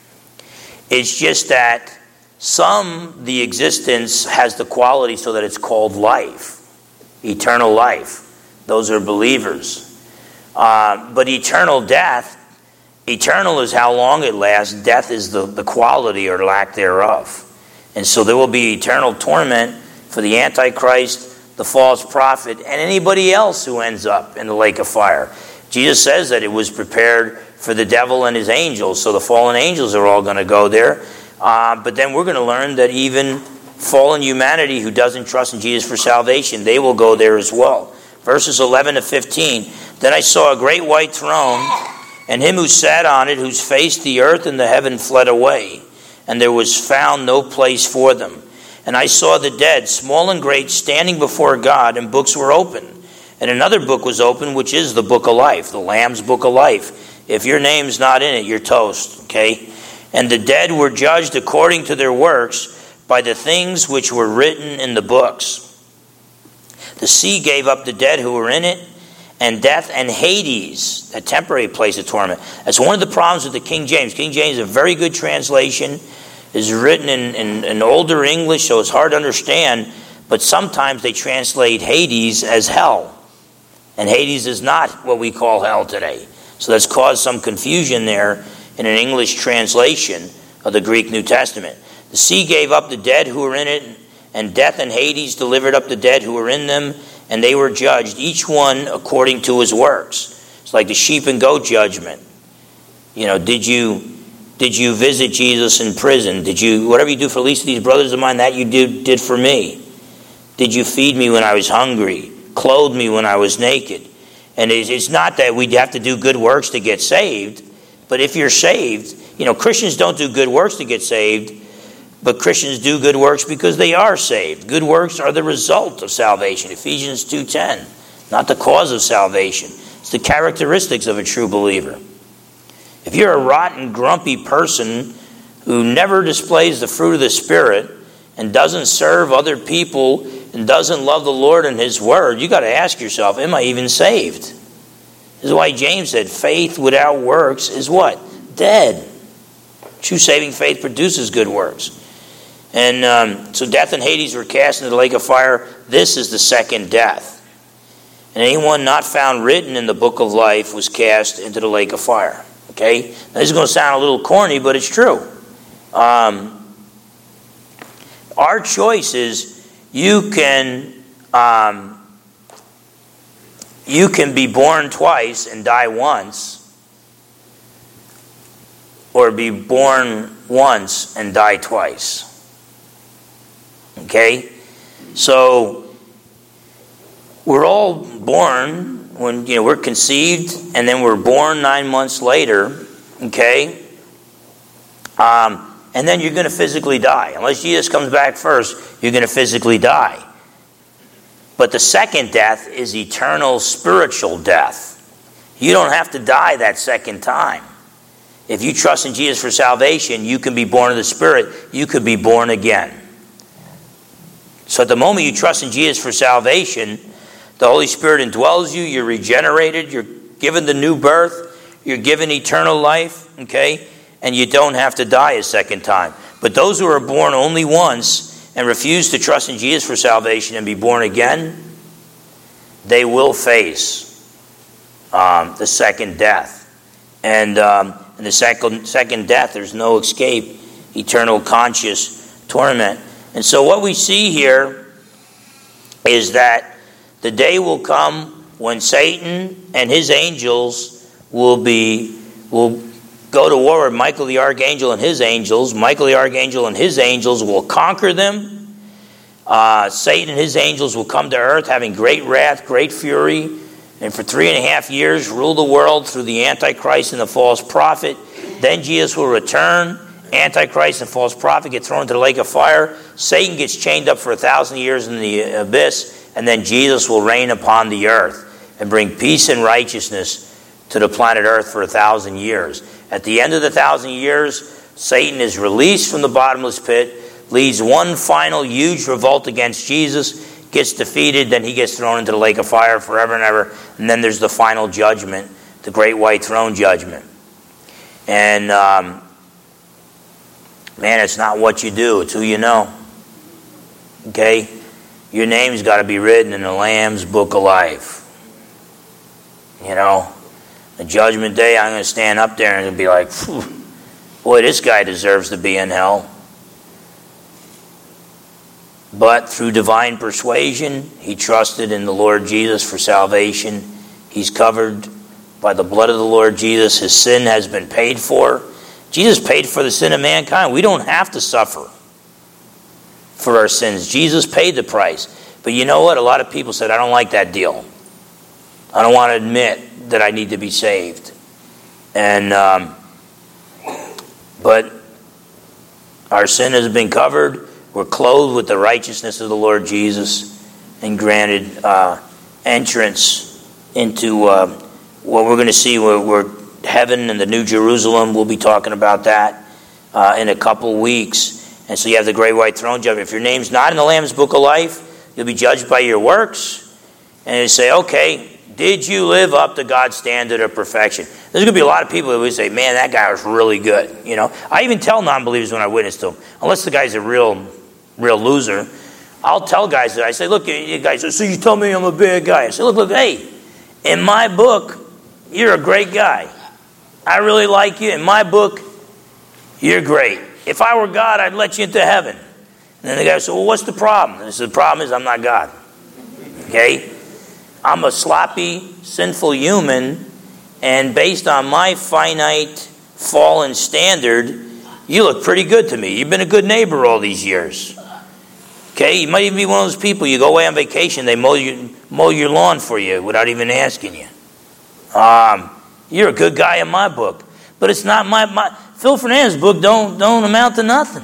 It's just that some, the existence has the quality so that it's called life, eternal life. Those are believers. Uh, but eternal death, eternal is how long it lasts. Death is the, the quality or lack thereof. And so there will be eternal torment for the Antichrist, the false prophet, and anybody else who ends up in the lake of fire. Jesus says that it was prepared for the devil and his angels, so the fallen angels are all going to go there. Uh, but then we're going to learn that even fallen humanity who doesn't trust in Jesus for salvation, they will go there as well. Verses eleven to fifteen. Then I saw a great white throne, and him who sat on it, whose face the earth and the heaven fled away, and there was found no place for them. And I saw the dead, small and great, standing before God, and books were open. And another book was open, which is the book of life, the Lamb's book of life. If your name's not in it, you're toast, okay? And the dead were judged according to their works by the things which were written in the books. The sea gave up the dead who were in it, and death and Hades, a temporary place of torment. That's one of the problems with the King James. King James is a very good translation. It's written in, in, in older English, so it's hard to understand. But sometimes they translate Hades as hell. And Hades is not what we call hell today. So that's caused some confusion there in an English translation of the Greek New Testament. The sea gave up the dead who were in it, and death and Hades delivered up the dead who were in them, and they were judged, each one according to his works. It's like the sheep and goat judgment. You know, did you did you visit Jesus in prison? Did you, whatever you do for the least of these brothers of mine, that you did, did for me? Did you feed me when I was hungry? Clothe me when I was naked? And it's not that we have to do good works to get saved, but if you're saved, you know, Christians don't do good works to get saved, but Christians do good works because they are saved. Good works are the result of salvation. Ephesians two ten, not the cause of salvation. It's the characteristics of a true believer. If you're a rotten, grumpy person who never displays the fruit of the Spirit and doesn't serve other people and doesn't love the Lord and His Word, you got to ask yourself, am I even saved? This is why James said, faith without works is what? Dead. True saving faith produces good works. And um, so death and Hades were cast into the lake of fire. This is the second death. And anyone not found written in the book of life was cast into the lake of fire. Okay? Now, this is going to sound a little corny, but it's true. Um, our choice is you can, um, you can be born twice and die once, or be born once and die twice. Okay? So, we're all born when, you know, we're conceived, and then we're born nine months later, okay? Um, and then you're going to physically die. Unless Jesus comes back first, you're going to physically die. But the second death is eternal spiritual death. You don't have to die that second time. If you trust in Jesus for salvation, you can be born of the Spirit. You could be born again. So at the moment you trust in Jesus for salvation, the Holy Spirit indwells you, you're regenerated, you're given the new birth, you're given eternal life, okay? And you don't have to die a second time. But those who are born only once and refuse to trust in Jesus for salvation and be born again, they will face um, the second death. And um, in the second, second death, there's no escape, eternal conscious torment. And so what we see here is that the day will come when Satan and his angels will be will go to war with Michael the archangel and his angels. Michael the archangel and his angels will conquer them. Uh, Satan and his angels will come to earth having great wrath, great fury, and for three and a half years rule the world through the Antichrist and the false prophet. Then Jesus will return. Antichrist and false prophet get thrown into the lake of fire. Satan gets chained up for a thousand years in the abyss. And then Jesus will reign upon the earth and bring peace and righteousness to the planet earth for a thousand years. At the end of the thousand years, Satan is released from the bottomless pit, leads one final huge revolt against Jesus, gets defeated, then he gets thrown into the lake of fire forever and ever. And then there's the final judgment, the great white throne judgment. And, um, man, it's not what you do, it's who you know. Okay? Your name's got to be written in the Lamb's Book of Life. You know, the judgment day, I'm going to stand up there and be like, boy, this guy deserves to be in hell. But through divine persuasion, he trusted in the Lord Jesus for salvation. He's covered by the blood of the Lord Jesus. His sin has been paid for. Jesus paid for the sin of mankind. We don't have to suffer for our sins. Jesus paid the price. But you know what? A lot of people said, I don't like that deal. I don't want to admit that I need to be saved. And, um, but our sin has been covered. We're clothed with the righteousness of the Lord Jesus and granted uh, entrance into uh, what we're going to see where, where heaven and the New Jerusalem. We'll be talking about that uh, in a couple weeks. And so you have the great white throne judgment. If your name's not in the Lamb's Book of Life, you'll be judged by your works. And you say, okay, did you live up to God's standard of perfection? There's going to be a lot of people who would say, man, that guy was really good. You know, I even tell non-believers when I witness to them, unless the guy's a real, real loser, I'll tell guys that. I say, look, you guys, so you tell me I'm a bad guy. I say, look, look, hey, in my book, you're a great guy. I really like you. In my book, you're great. If I were God, I'd let you into heaven. And then the guy said, well, what's the problem? And I said, the problem is I'm not God. Okay? I'm a sloppy, sinful human, and based on my finite, fallen standard, you look pretty good to me. You've been a good neighbor all these years. Okay? You might even be one of those people, you go away on vacation, they mow your, mow your lawn for you without even asking you. Um, you're a good guy in my book. But it's not my... my Phil Fernandez's book don't, don't amount to nothing.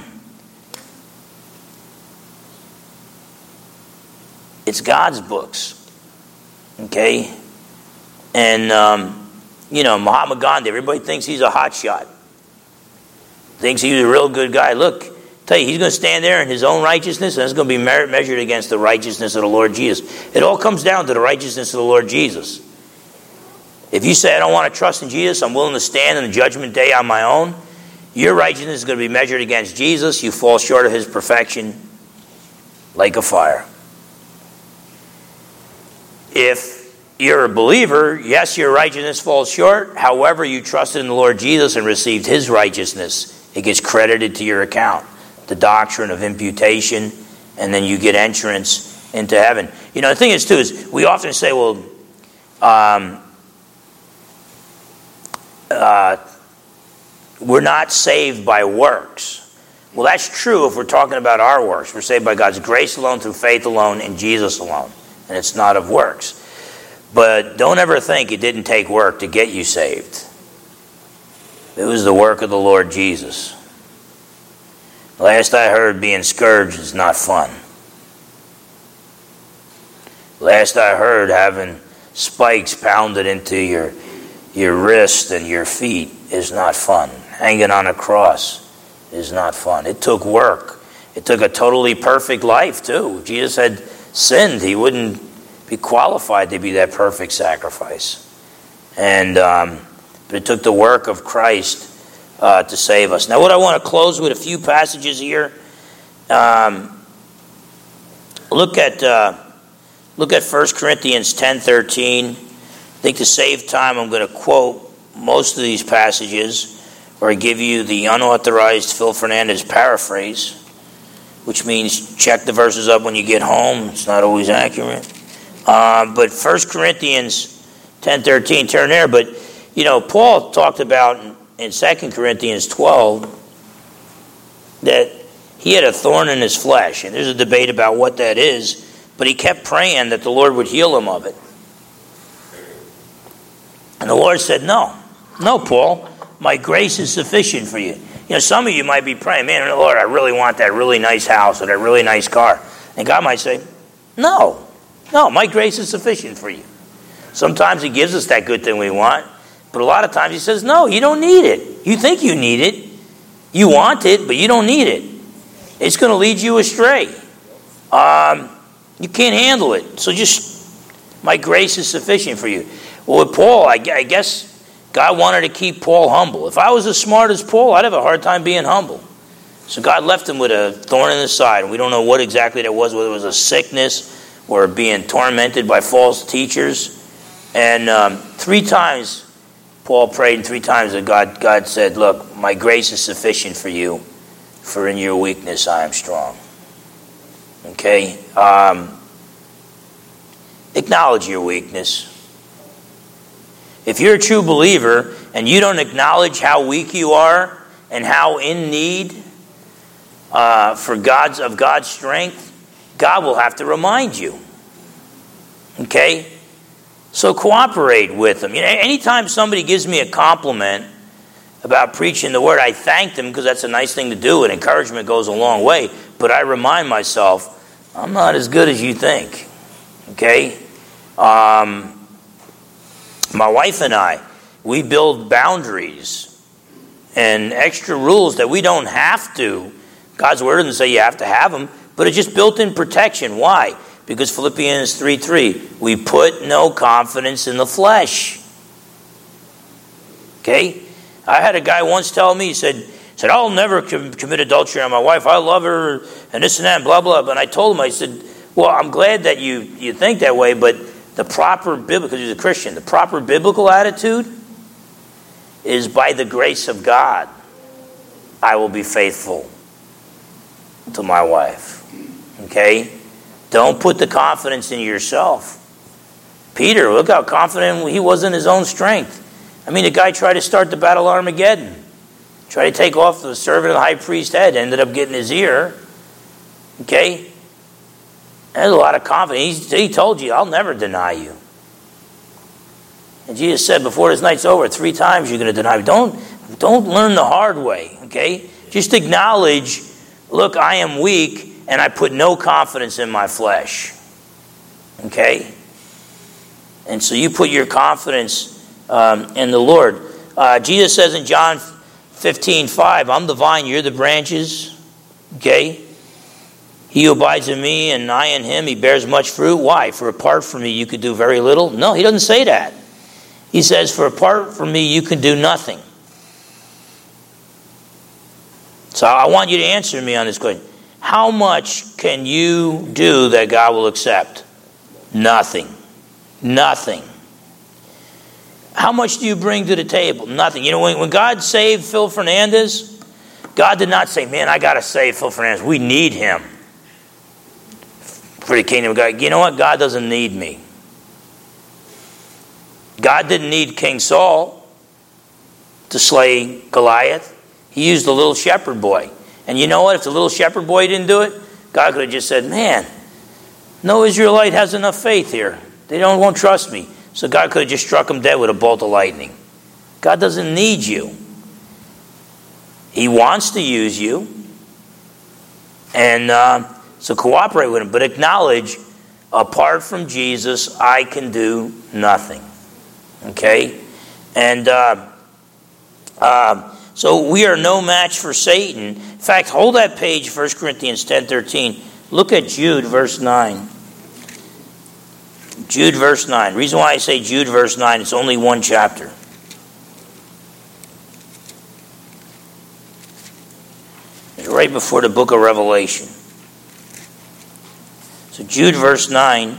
It's God's books. Okay? And, um, you know, Mahatma Gandhi, everybody thinks he's a hotshot. Thinks he's a real good guy. Look, tell you, he's going to stand there in his own righteousness, and it's going to be merit measured against the righteousness of the Lord Jesus. It all comes down to the righteousness of the Lord Jesus. If you say, I don't want to trust in Jesus, I'm willing to stand in the judgment day on my own, your righteousness is going to be measured against Jesus. You fall short of his perfection like a fire. If you're a believer, yes, your righteousness falls short. However, you trusted in the Lord Jesus and received his righteousness, it gets credited to your account. The doctrine of imputation, and then you get entrance into heaven. You know, the thing is, too, is we often say, well, um, Uh, we're not saved by works. Well, that's true if we're talking about our works. We're saved by God's grace alone, through faith alone, in Jesus alone. And it's not of works. But don't ever think it didn't take work to get you saved. It was the work of the Lord Jesus. Last I heard, being scourged is not fun. Last I heard, having spikes pounded into your Your wrist and your feet is not fun. Hanging on a cross is not fun. It took work. It took a totally perfect life, too. If Jesus had sinned, he wouldn't be qualified to be that perfect sacrifice. And um, but it took the work of Christ uh, to save us. Now, what I want to close with a few passages here. Um, look at uh, look at First Corinthians ten thirteen. I think to save time, I'm going to quote most of these passages, or I give you the unauthorized Phil Fernandez paraphrase, which means check the verses up when you get home. It's not always accurate. Uh, but First Corinthians ten thirteen, turn there. But, you know, Paul talked about in, in Second Corinthians twelve that he had a thorn in his flesh. And there's a debate about what that is, but he kept praying that the Lord would heal him of it. And the Lord said, no, no, Paul, my grace is sufficient for you. You know, some of you might be praying, man, Lord, I really want that really nice house or that really nice car. And God might say, no, no, my grace is sufficient for you. Sometimes he gives us that good thing we want, but a lot of times he says, no, you don't need it. You think you need it. You want it, but you don't need it. It's going to lead you astray. Um, you can't handle it. So just, my grace is sufficient for you. Well, with Paul, I guess God wanted to keep Paul humble. If I was as smart as Paul, I'd have a hard time being humble. So God left him with a thorn in his side. We don't know what exactly that was, whether it was a sickness or being tormented by false teachers. And um, three times Paul prayed, and three times that God, God said, look, my grace is sufficient for you, for in your weakness I am strong. Okay? Um, acknowledge your weakness. If you're a true believer and you don't acknowledge how weak you are and how in need uh, for God's of God's strength, God will have to remind you. Okay? So cooperate with them. You know, anytime somebody gives me a compliment about preaching the word, I thank them because that's a nice thing to do, and encouragement goes a long way. But I remind myself, I'm not as good as you think. Okay? Um... My wife and I, we build boundaries and extra rules that we don't have to. God's word doesn't say you have to have them, but it's just built-in protection. Why? Because Philippians three three, we put no confidence in the flesh. Okay? I had a guy once tell me, he said, said I'll never com- commit adultery on my wife. I love her, and this and that, and blah, blah. But I told him, I said, well, I'm glad that you, you think that way, but the proper biblical, because he's a Christian, the proper biblical attitude is by the grace of God, I will be faithful to my wife. Okay? Don't put the confidence in yourself. Peter, look how confident he was in his own strength. I mean, the guy tried to start the Battle of Armageddon. Tried to take off the servant of the high priest's head. Ended up getting his ear. Okay? There's a lot of confidence. He, he told you, I'll never deny you. And Jesus said, before this night's over, three times you're going to deny me. Don't, don't learn the hard way. Okay? Just acknowledge, look, I am weak, and I put no confidence in my flesh. Okay? And so you put your confidence um, in the Lord. Uh, Jesus says in John fifteen five, I'm the vine, you're the branches. Okay? He who abides in me and I in him, he bears much fruit. Why? For apart from me you could do very little? No, he doesn't say that. He says, for apart from me you can do nothing. So I want you to answer me on this question. How much can you do that God will accept? Nothing. Nothing. How much do you bring to the table? Nothing. You know, when, when God saved Phil Fernandez, God did not say, man, I got to save Phil Fernandez. We need him for the kingdom of God. You know what? God doesn't need me. God didn't need King Saul to slay Goliath. He used the little shepherd boy. And you know what? If the little shepherd boy didn't do it, God could have just said, man, no Israelite has enough faith here. They don't won't trust me. So God could have just struck him dead with a bolt of lightning. God doesn't need you. He wants to use you. And uh, so cooperate with him. But acknowledge, apart from Jesus, I can do nothing. Okay? And uh, uh, so we are no match for Satan. In fact, hold that page, First Corinthians ten thirteen. Look at Jude, verse nine. Jude, verse nine. The reason why I say Jude, verse nine, it's only one chapter. It's right before the book of Revelation. So Jude, verse nine.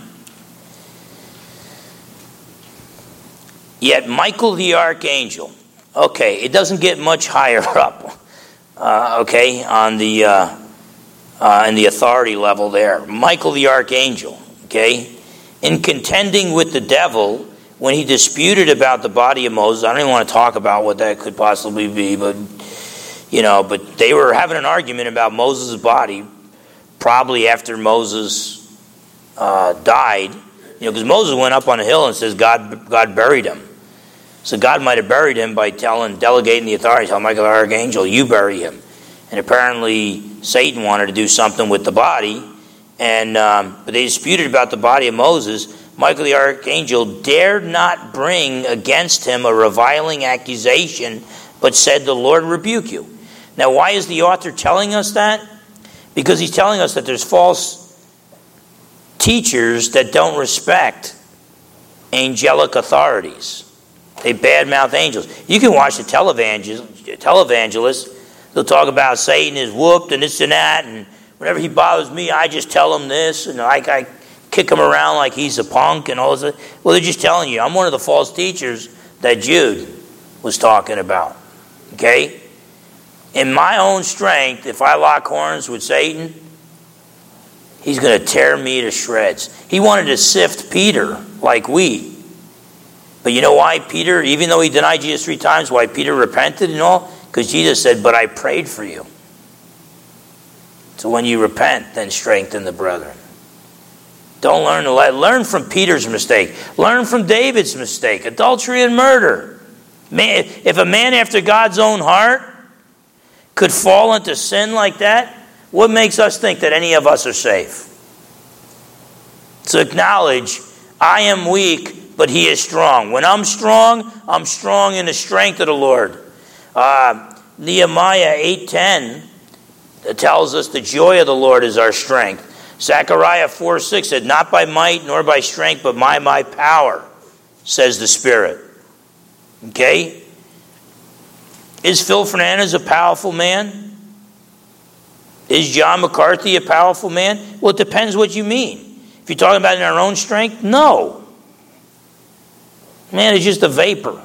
Yet Michael the archangel. Okay, it doesn't get much higher up. Uh, okay, on the uh, uh, in the authority level there. Michael the archangel. Okay. In contending with the devil, when he disputed about the body of Moses, I don't even want to talk about what that could possibly be, but, you know, but they were having an argument about Moses' body, probably after Moses uh, died, you know, because Moses went up on a hill and says God, God buried him. So God might have buried him by telling, delegating the authority, tell Michael the archangel, you bury him. And apparently Satan wanted to do something with the body. And um, but they disputed about the body of Moses. Michael the archangel dared not bring against him a reviling accusation, but said, the Lord rebuke you. Now, why is the author telling us that? Because he's telling us that there's false teachers that don't respect angelic authorities. They badmouth angels. You can watch the televangel- televangelists. They'll talk about Satan is whooped and this and that, and whenever he bothers me, I just tell him this, and I, I kick him around like he's a punk and all this. Well, they're just telling you. I'm one of the false teachers that Jude was talking about. Okay? In my own strength, if I lock horns with Satan, he's going to tear me to shreds. He wanted to sift Peter like wheat. But you know why Peter, even though he denied Jesus three times, why Peter repented and all? Because Jesus said, but I prayed for you. So when you repent, then strengthen the brethren. Don't learn to let, learn from Peter's mistake. Learn from David's mistake. Adultery and murder. Man, if a man after God's own heart could fall into sin like that, what makes us think that any of us are safe? So acknowledge, I am weak, but he is strong. When I'm strong, I'm strong in the strength of the Lord. Uh, Nehemiah eight ten tells us the joy of the Lord is our strength. Zechariah four six said, not by might nor by strength, but by my power, says the Spirit. Okay? Is Phil Fernandez a powerful man? Is John McCarthy a powerful man? Well, it depends what you mean. If you're talking about in our own strength, no. Man, it's just a vapor.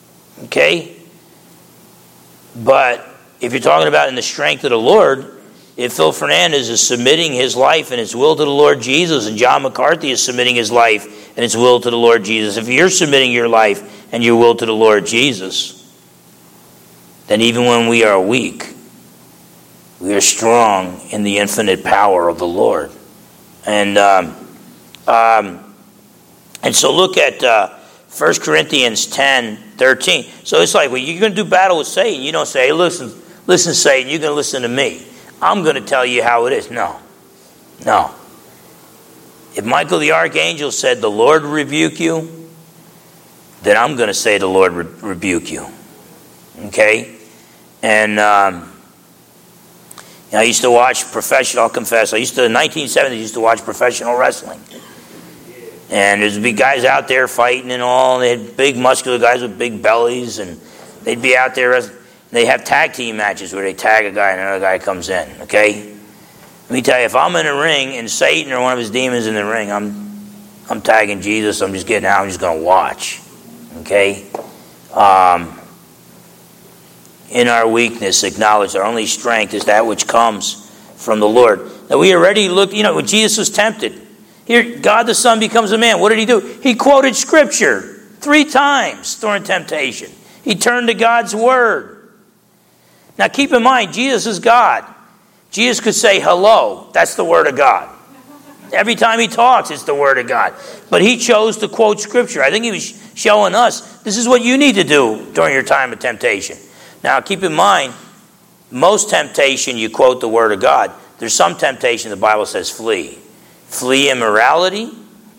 Okay? But if you're talking about in the strength of the Lord, if Phil Fernandez is submitting his life and his will to the Lord Jesus, and John McCarthy is submitting his life and his will to the Lord Jesus, if you're submitting your life and your will to the Lord Jesus, then even when we are weak, we are strong in the infinite power of the Lord. And um, um, and so look at uh, First Corinthians ten thirteen. So it's like, well, you're going to do battle with Satan. You don't say, hey, listen, listen, Satan, you're going to listen to me. I'm going to tell you how it is. No. No. If Michael the Archangel said, the Lord rebuke you, then I'm going to say the Lord re- rebuke you. Okay? And um, you know, I used to watch professional, I'll confess, I used to, in the nineteen seventies, I used to watch professional wrestling. And there'd be guys out there fighting and all, and they had big muscular guys with big bellies, and they'd be out there, they have tag team matches where they tag a guy and another guy comes in, okay? Let me tell you, if I'm in a ring and Satan or one of his demons in the ring, I'm I'm tagging Jesus, I'm just getting out, I'm just going to watch, okay? Um, in our weakness, acknowledge our only strength is that which comes from the Lord. Now we already looked, you know, when Jesus was tempted, here, God the Son becomes a man. What did he do? He quoted Scripture three times during temptation. He turned to God's Word. Now keep in mind, Jesus is God. Jesus could say hello. That's the Word of God. Every time he talks, it's the Word of God. But he chose to quote Scripture. I think he was showing us, this is what you need to do during your time of temptation. Now keep in mind, most temptation you quote the Word of God. There's some temptation the Bible says flee. Flee immorality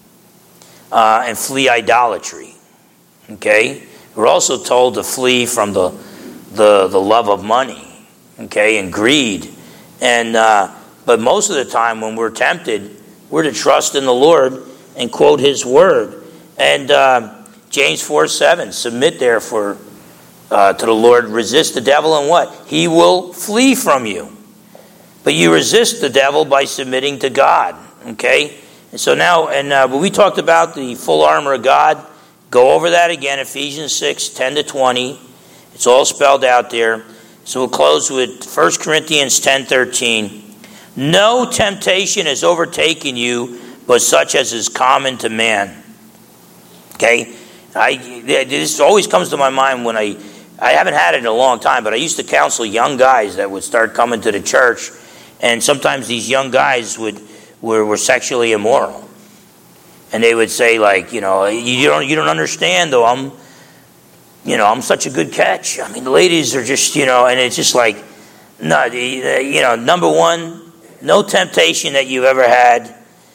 uh, and flee idolatry. Okay? We're also told to flee from the the, the love of money, okay, and greed. And uh, but most of the time when we're tempted, we're to trust in the Lord and quote His Word. And uh, James four seven, submit therefore uh, to the Lord, resist the devil, and what? He will flee from you. But you resist the devil by submitting to God. Okay, and so now, and uh, we talked about the full armor of God. Go over that again, Ephesians six, ten to twenty. It's all spelled out there. So we'll close with First Corinthians ten thirteen. No temptation has overtaken you, but such as is common to man. Okay, I this always comes to my mind when I I haven't had it in a long time, but I used to counsel young guys that would start coming to the church, and sometimes these young guys would. Were, were sexually immoral, and they would say, like, you know, you don't you don't understand though. I'm, you know, I'm such a good catch. I mean, the ladies are just, you know, and it's just like, no, you know, number one, no temptation that you've ever had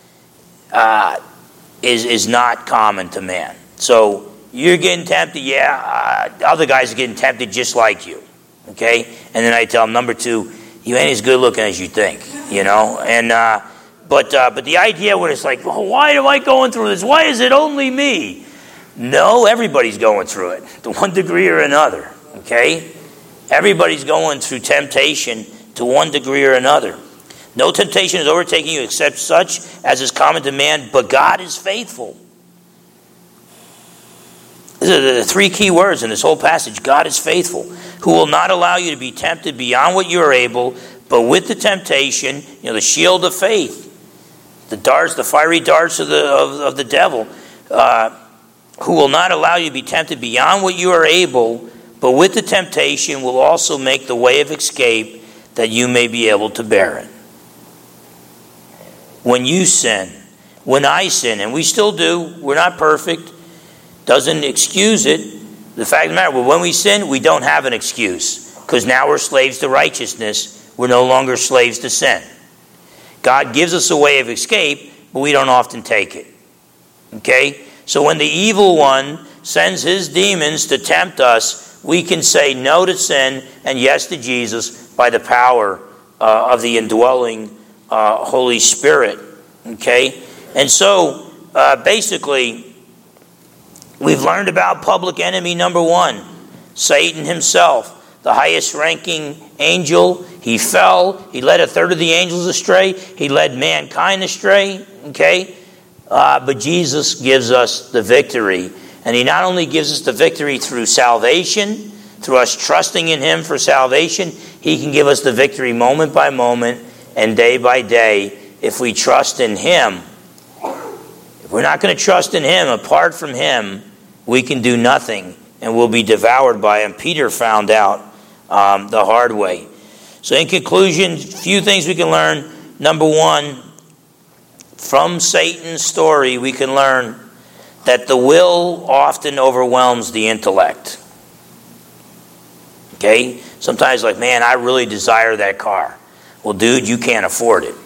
uh, is is not common to man. So you're getting tempted, yeah. Uh, other guys are getting tempted just like you, okay. And then I tell them, number two, you ain't as good looking as you think, you know, and. Uh, But uh, but the idea when it's like, well, why am I going through this? Why is it only me? No, everybody's going through it to one degree or another, okay? Everybody's going through temptation to one degree or another. No temptation is overtaking you except such as is common to man, but God is faithful. These are the three key words in this whole passage. God is faithful, who will not allow you to be tempted beyond what you are able, but with the temptation, you know, the shield of faith, the darts, the fiery darts of the of, of the devil, uh, who will not allow you to be tempted beyond what you are able, but with the temptation will also make the way of escape that you may be able to bear it. When you sin, when I sin, and we still do, we're not perfect, doesn't excuse it. The fact of the matter, well, when we sin, we don't have an excuse, because now we're slaves to righteousness. We're no longer slaves to sin. God gives us a way of escape, but we don't often take it. Okay? So when the evil one sends his demons to tempt us, we can say no to sin and yes to Jesus by the power uh, of the indwelling uh, Holy Spirit. Okay? And so, uh, basically, we've learned about public enemy number one, Satan himself. The highest ranking angel, he fell. He led a third of the angels astray. He led mankind astray. Okay? Uh, but Jesus gives us the victory. And he not only gives us the victory through salvation, through us trusting in him for salvation, he can give us the victory moment by moment and day by day, if we trust in him. If we're not going to trust in him, apart from him, we can do nothing and we'll be devoured by him. Peter found out um, the hard way. So in conclusion, a few things we can learn. Number one, from Satan's story, we can learn that the will often overwhelms the intellect. Okay? Sometimes like, man, I really desire that car. Well, dude, you can't afford it.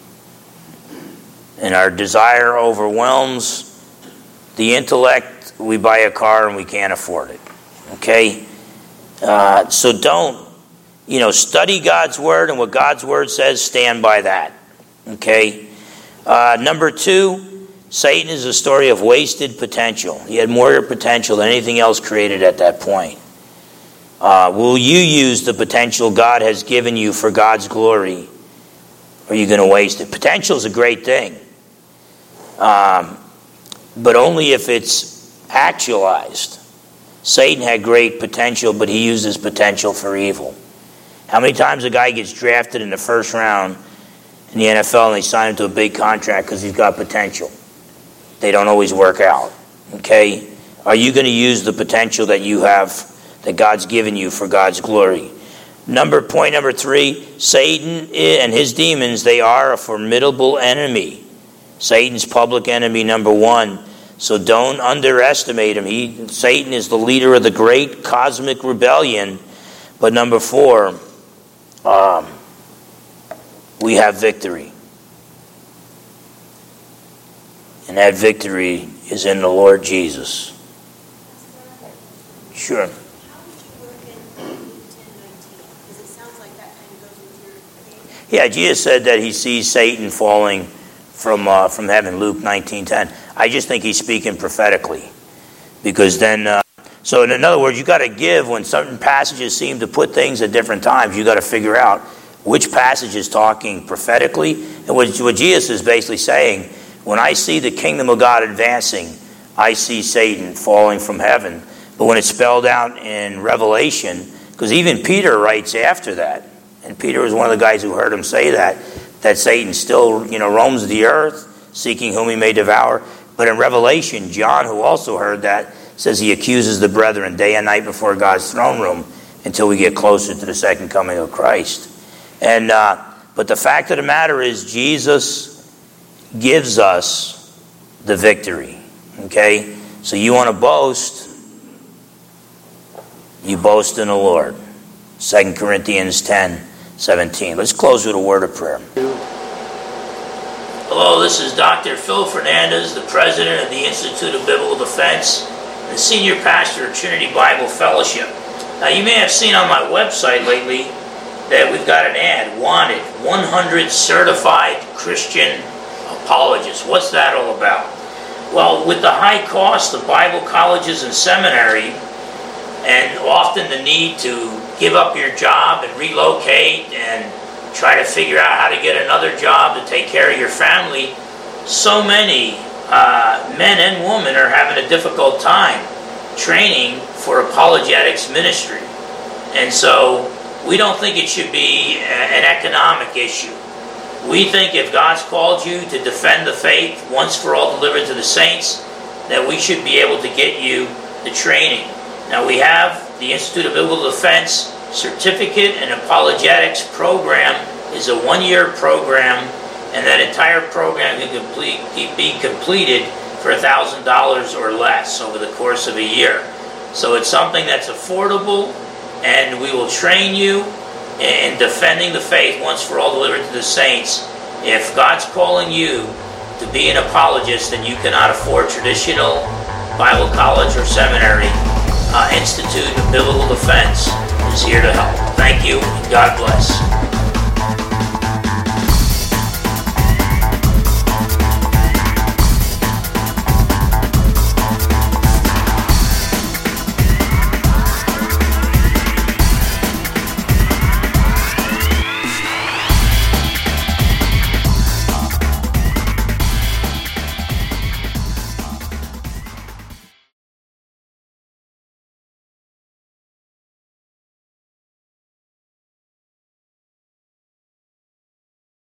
And our desire overwhelms the intellect. We buy a car and we can't afford it. Okay? Uh, so don't, you know, study God's word, and what God's word says, stand by that. Okay? Uh, number two, Satan is a story of wasted potential. He had more potential than anything else created at that point. Uh, will you use the potential God has given you for God's glory? Or are you going to waste it? Potential is a great thing. Um, but only if it's actualized. Satan had great potential, but he used his potential for evil. How many times a guy gets drafted in the first round in the N F L and they sign him to a big contract because he's got potential? They don't always work out. Okay? Are you going to use the potential that you have, that God's given you for God's glory? Number point number three, Satan and his demons, they are a formidable enemy. Satan's public enemy number one. So don't underestimate him. He, Satan is the leader of the great cosmic rebellion. But number four, um, we have victory. And that victory is in the Lord Jesus. Sure. Yeah, Jesus said that he sees Satan falling from uh, from heaven, Luke nineteen ten. I just think he's speaking prophetically. Because then, uh, so in other words, you got to give when certain passages seem to put things at different times. You got to figure out which passage is talking prophetically. And what, what Jesus is basically saying, when I see the kingdom of God advancing, I see Satan falling from heaven. But when it's spelled out in Revelation, because even Peter writes after that, and Peter was one of the guys who heard him say that, that Satan still, you know, roams the earth, seeking whom he may devour. But in Revelation, John, who also heard that, says he accuses the brethren day and night before God's throne room until we get closer to the second coming of Christ. And uh, but the fact of the matter is, Jesus gives us the victory. Okay? So you want to boast, you boast in the Lord. Second Corinthians ten seventeen. Let's close with a word of prayer. Hello, this is Doctor Phil Fernandez, the president of the Institute of Biblical Defense and senior pastor of Trinity Bible Fellowship. Now, you may have seen on my website lately that we've got an ad, wanted, one hundred certified Christian apologists. What's that all about? Well, with the high cost of Bible colleges and seminary, and often the need to give up your job and relocate and try to figure out how to get another job to take care of your family, so many uh, men and women are having a difficult time training for apologetics ministry. And so we don't think it should be a, an economic issue. We think if God's called you to defend the faith once for all delivered to the saints, that we should be able to get you the training. Now, we have the Institute of Biblical Defense Certificate and Apologetics program. Is a one-year program, and that entire program can complete, be completed for one thousand dollars or less over the course of a year. So it's something that's affordable, and we will train you in defending the faith once for all delivered to the saints. If God's calling you to be an apologist and you cannot afford traditional Bible college or seminary, Uh, Institute of Biblical Defense is here to help. Thank you, and God bless.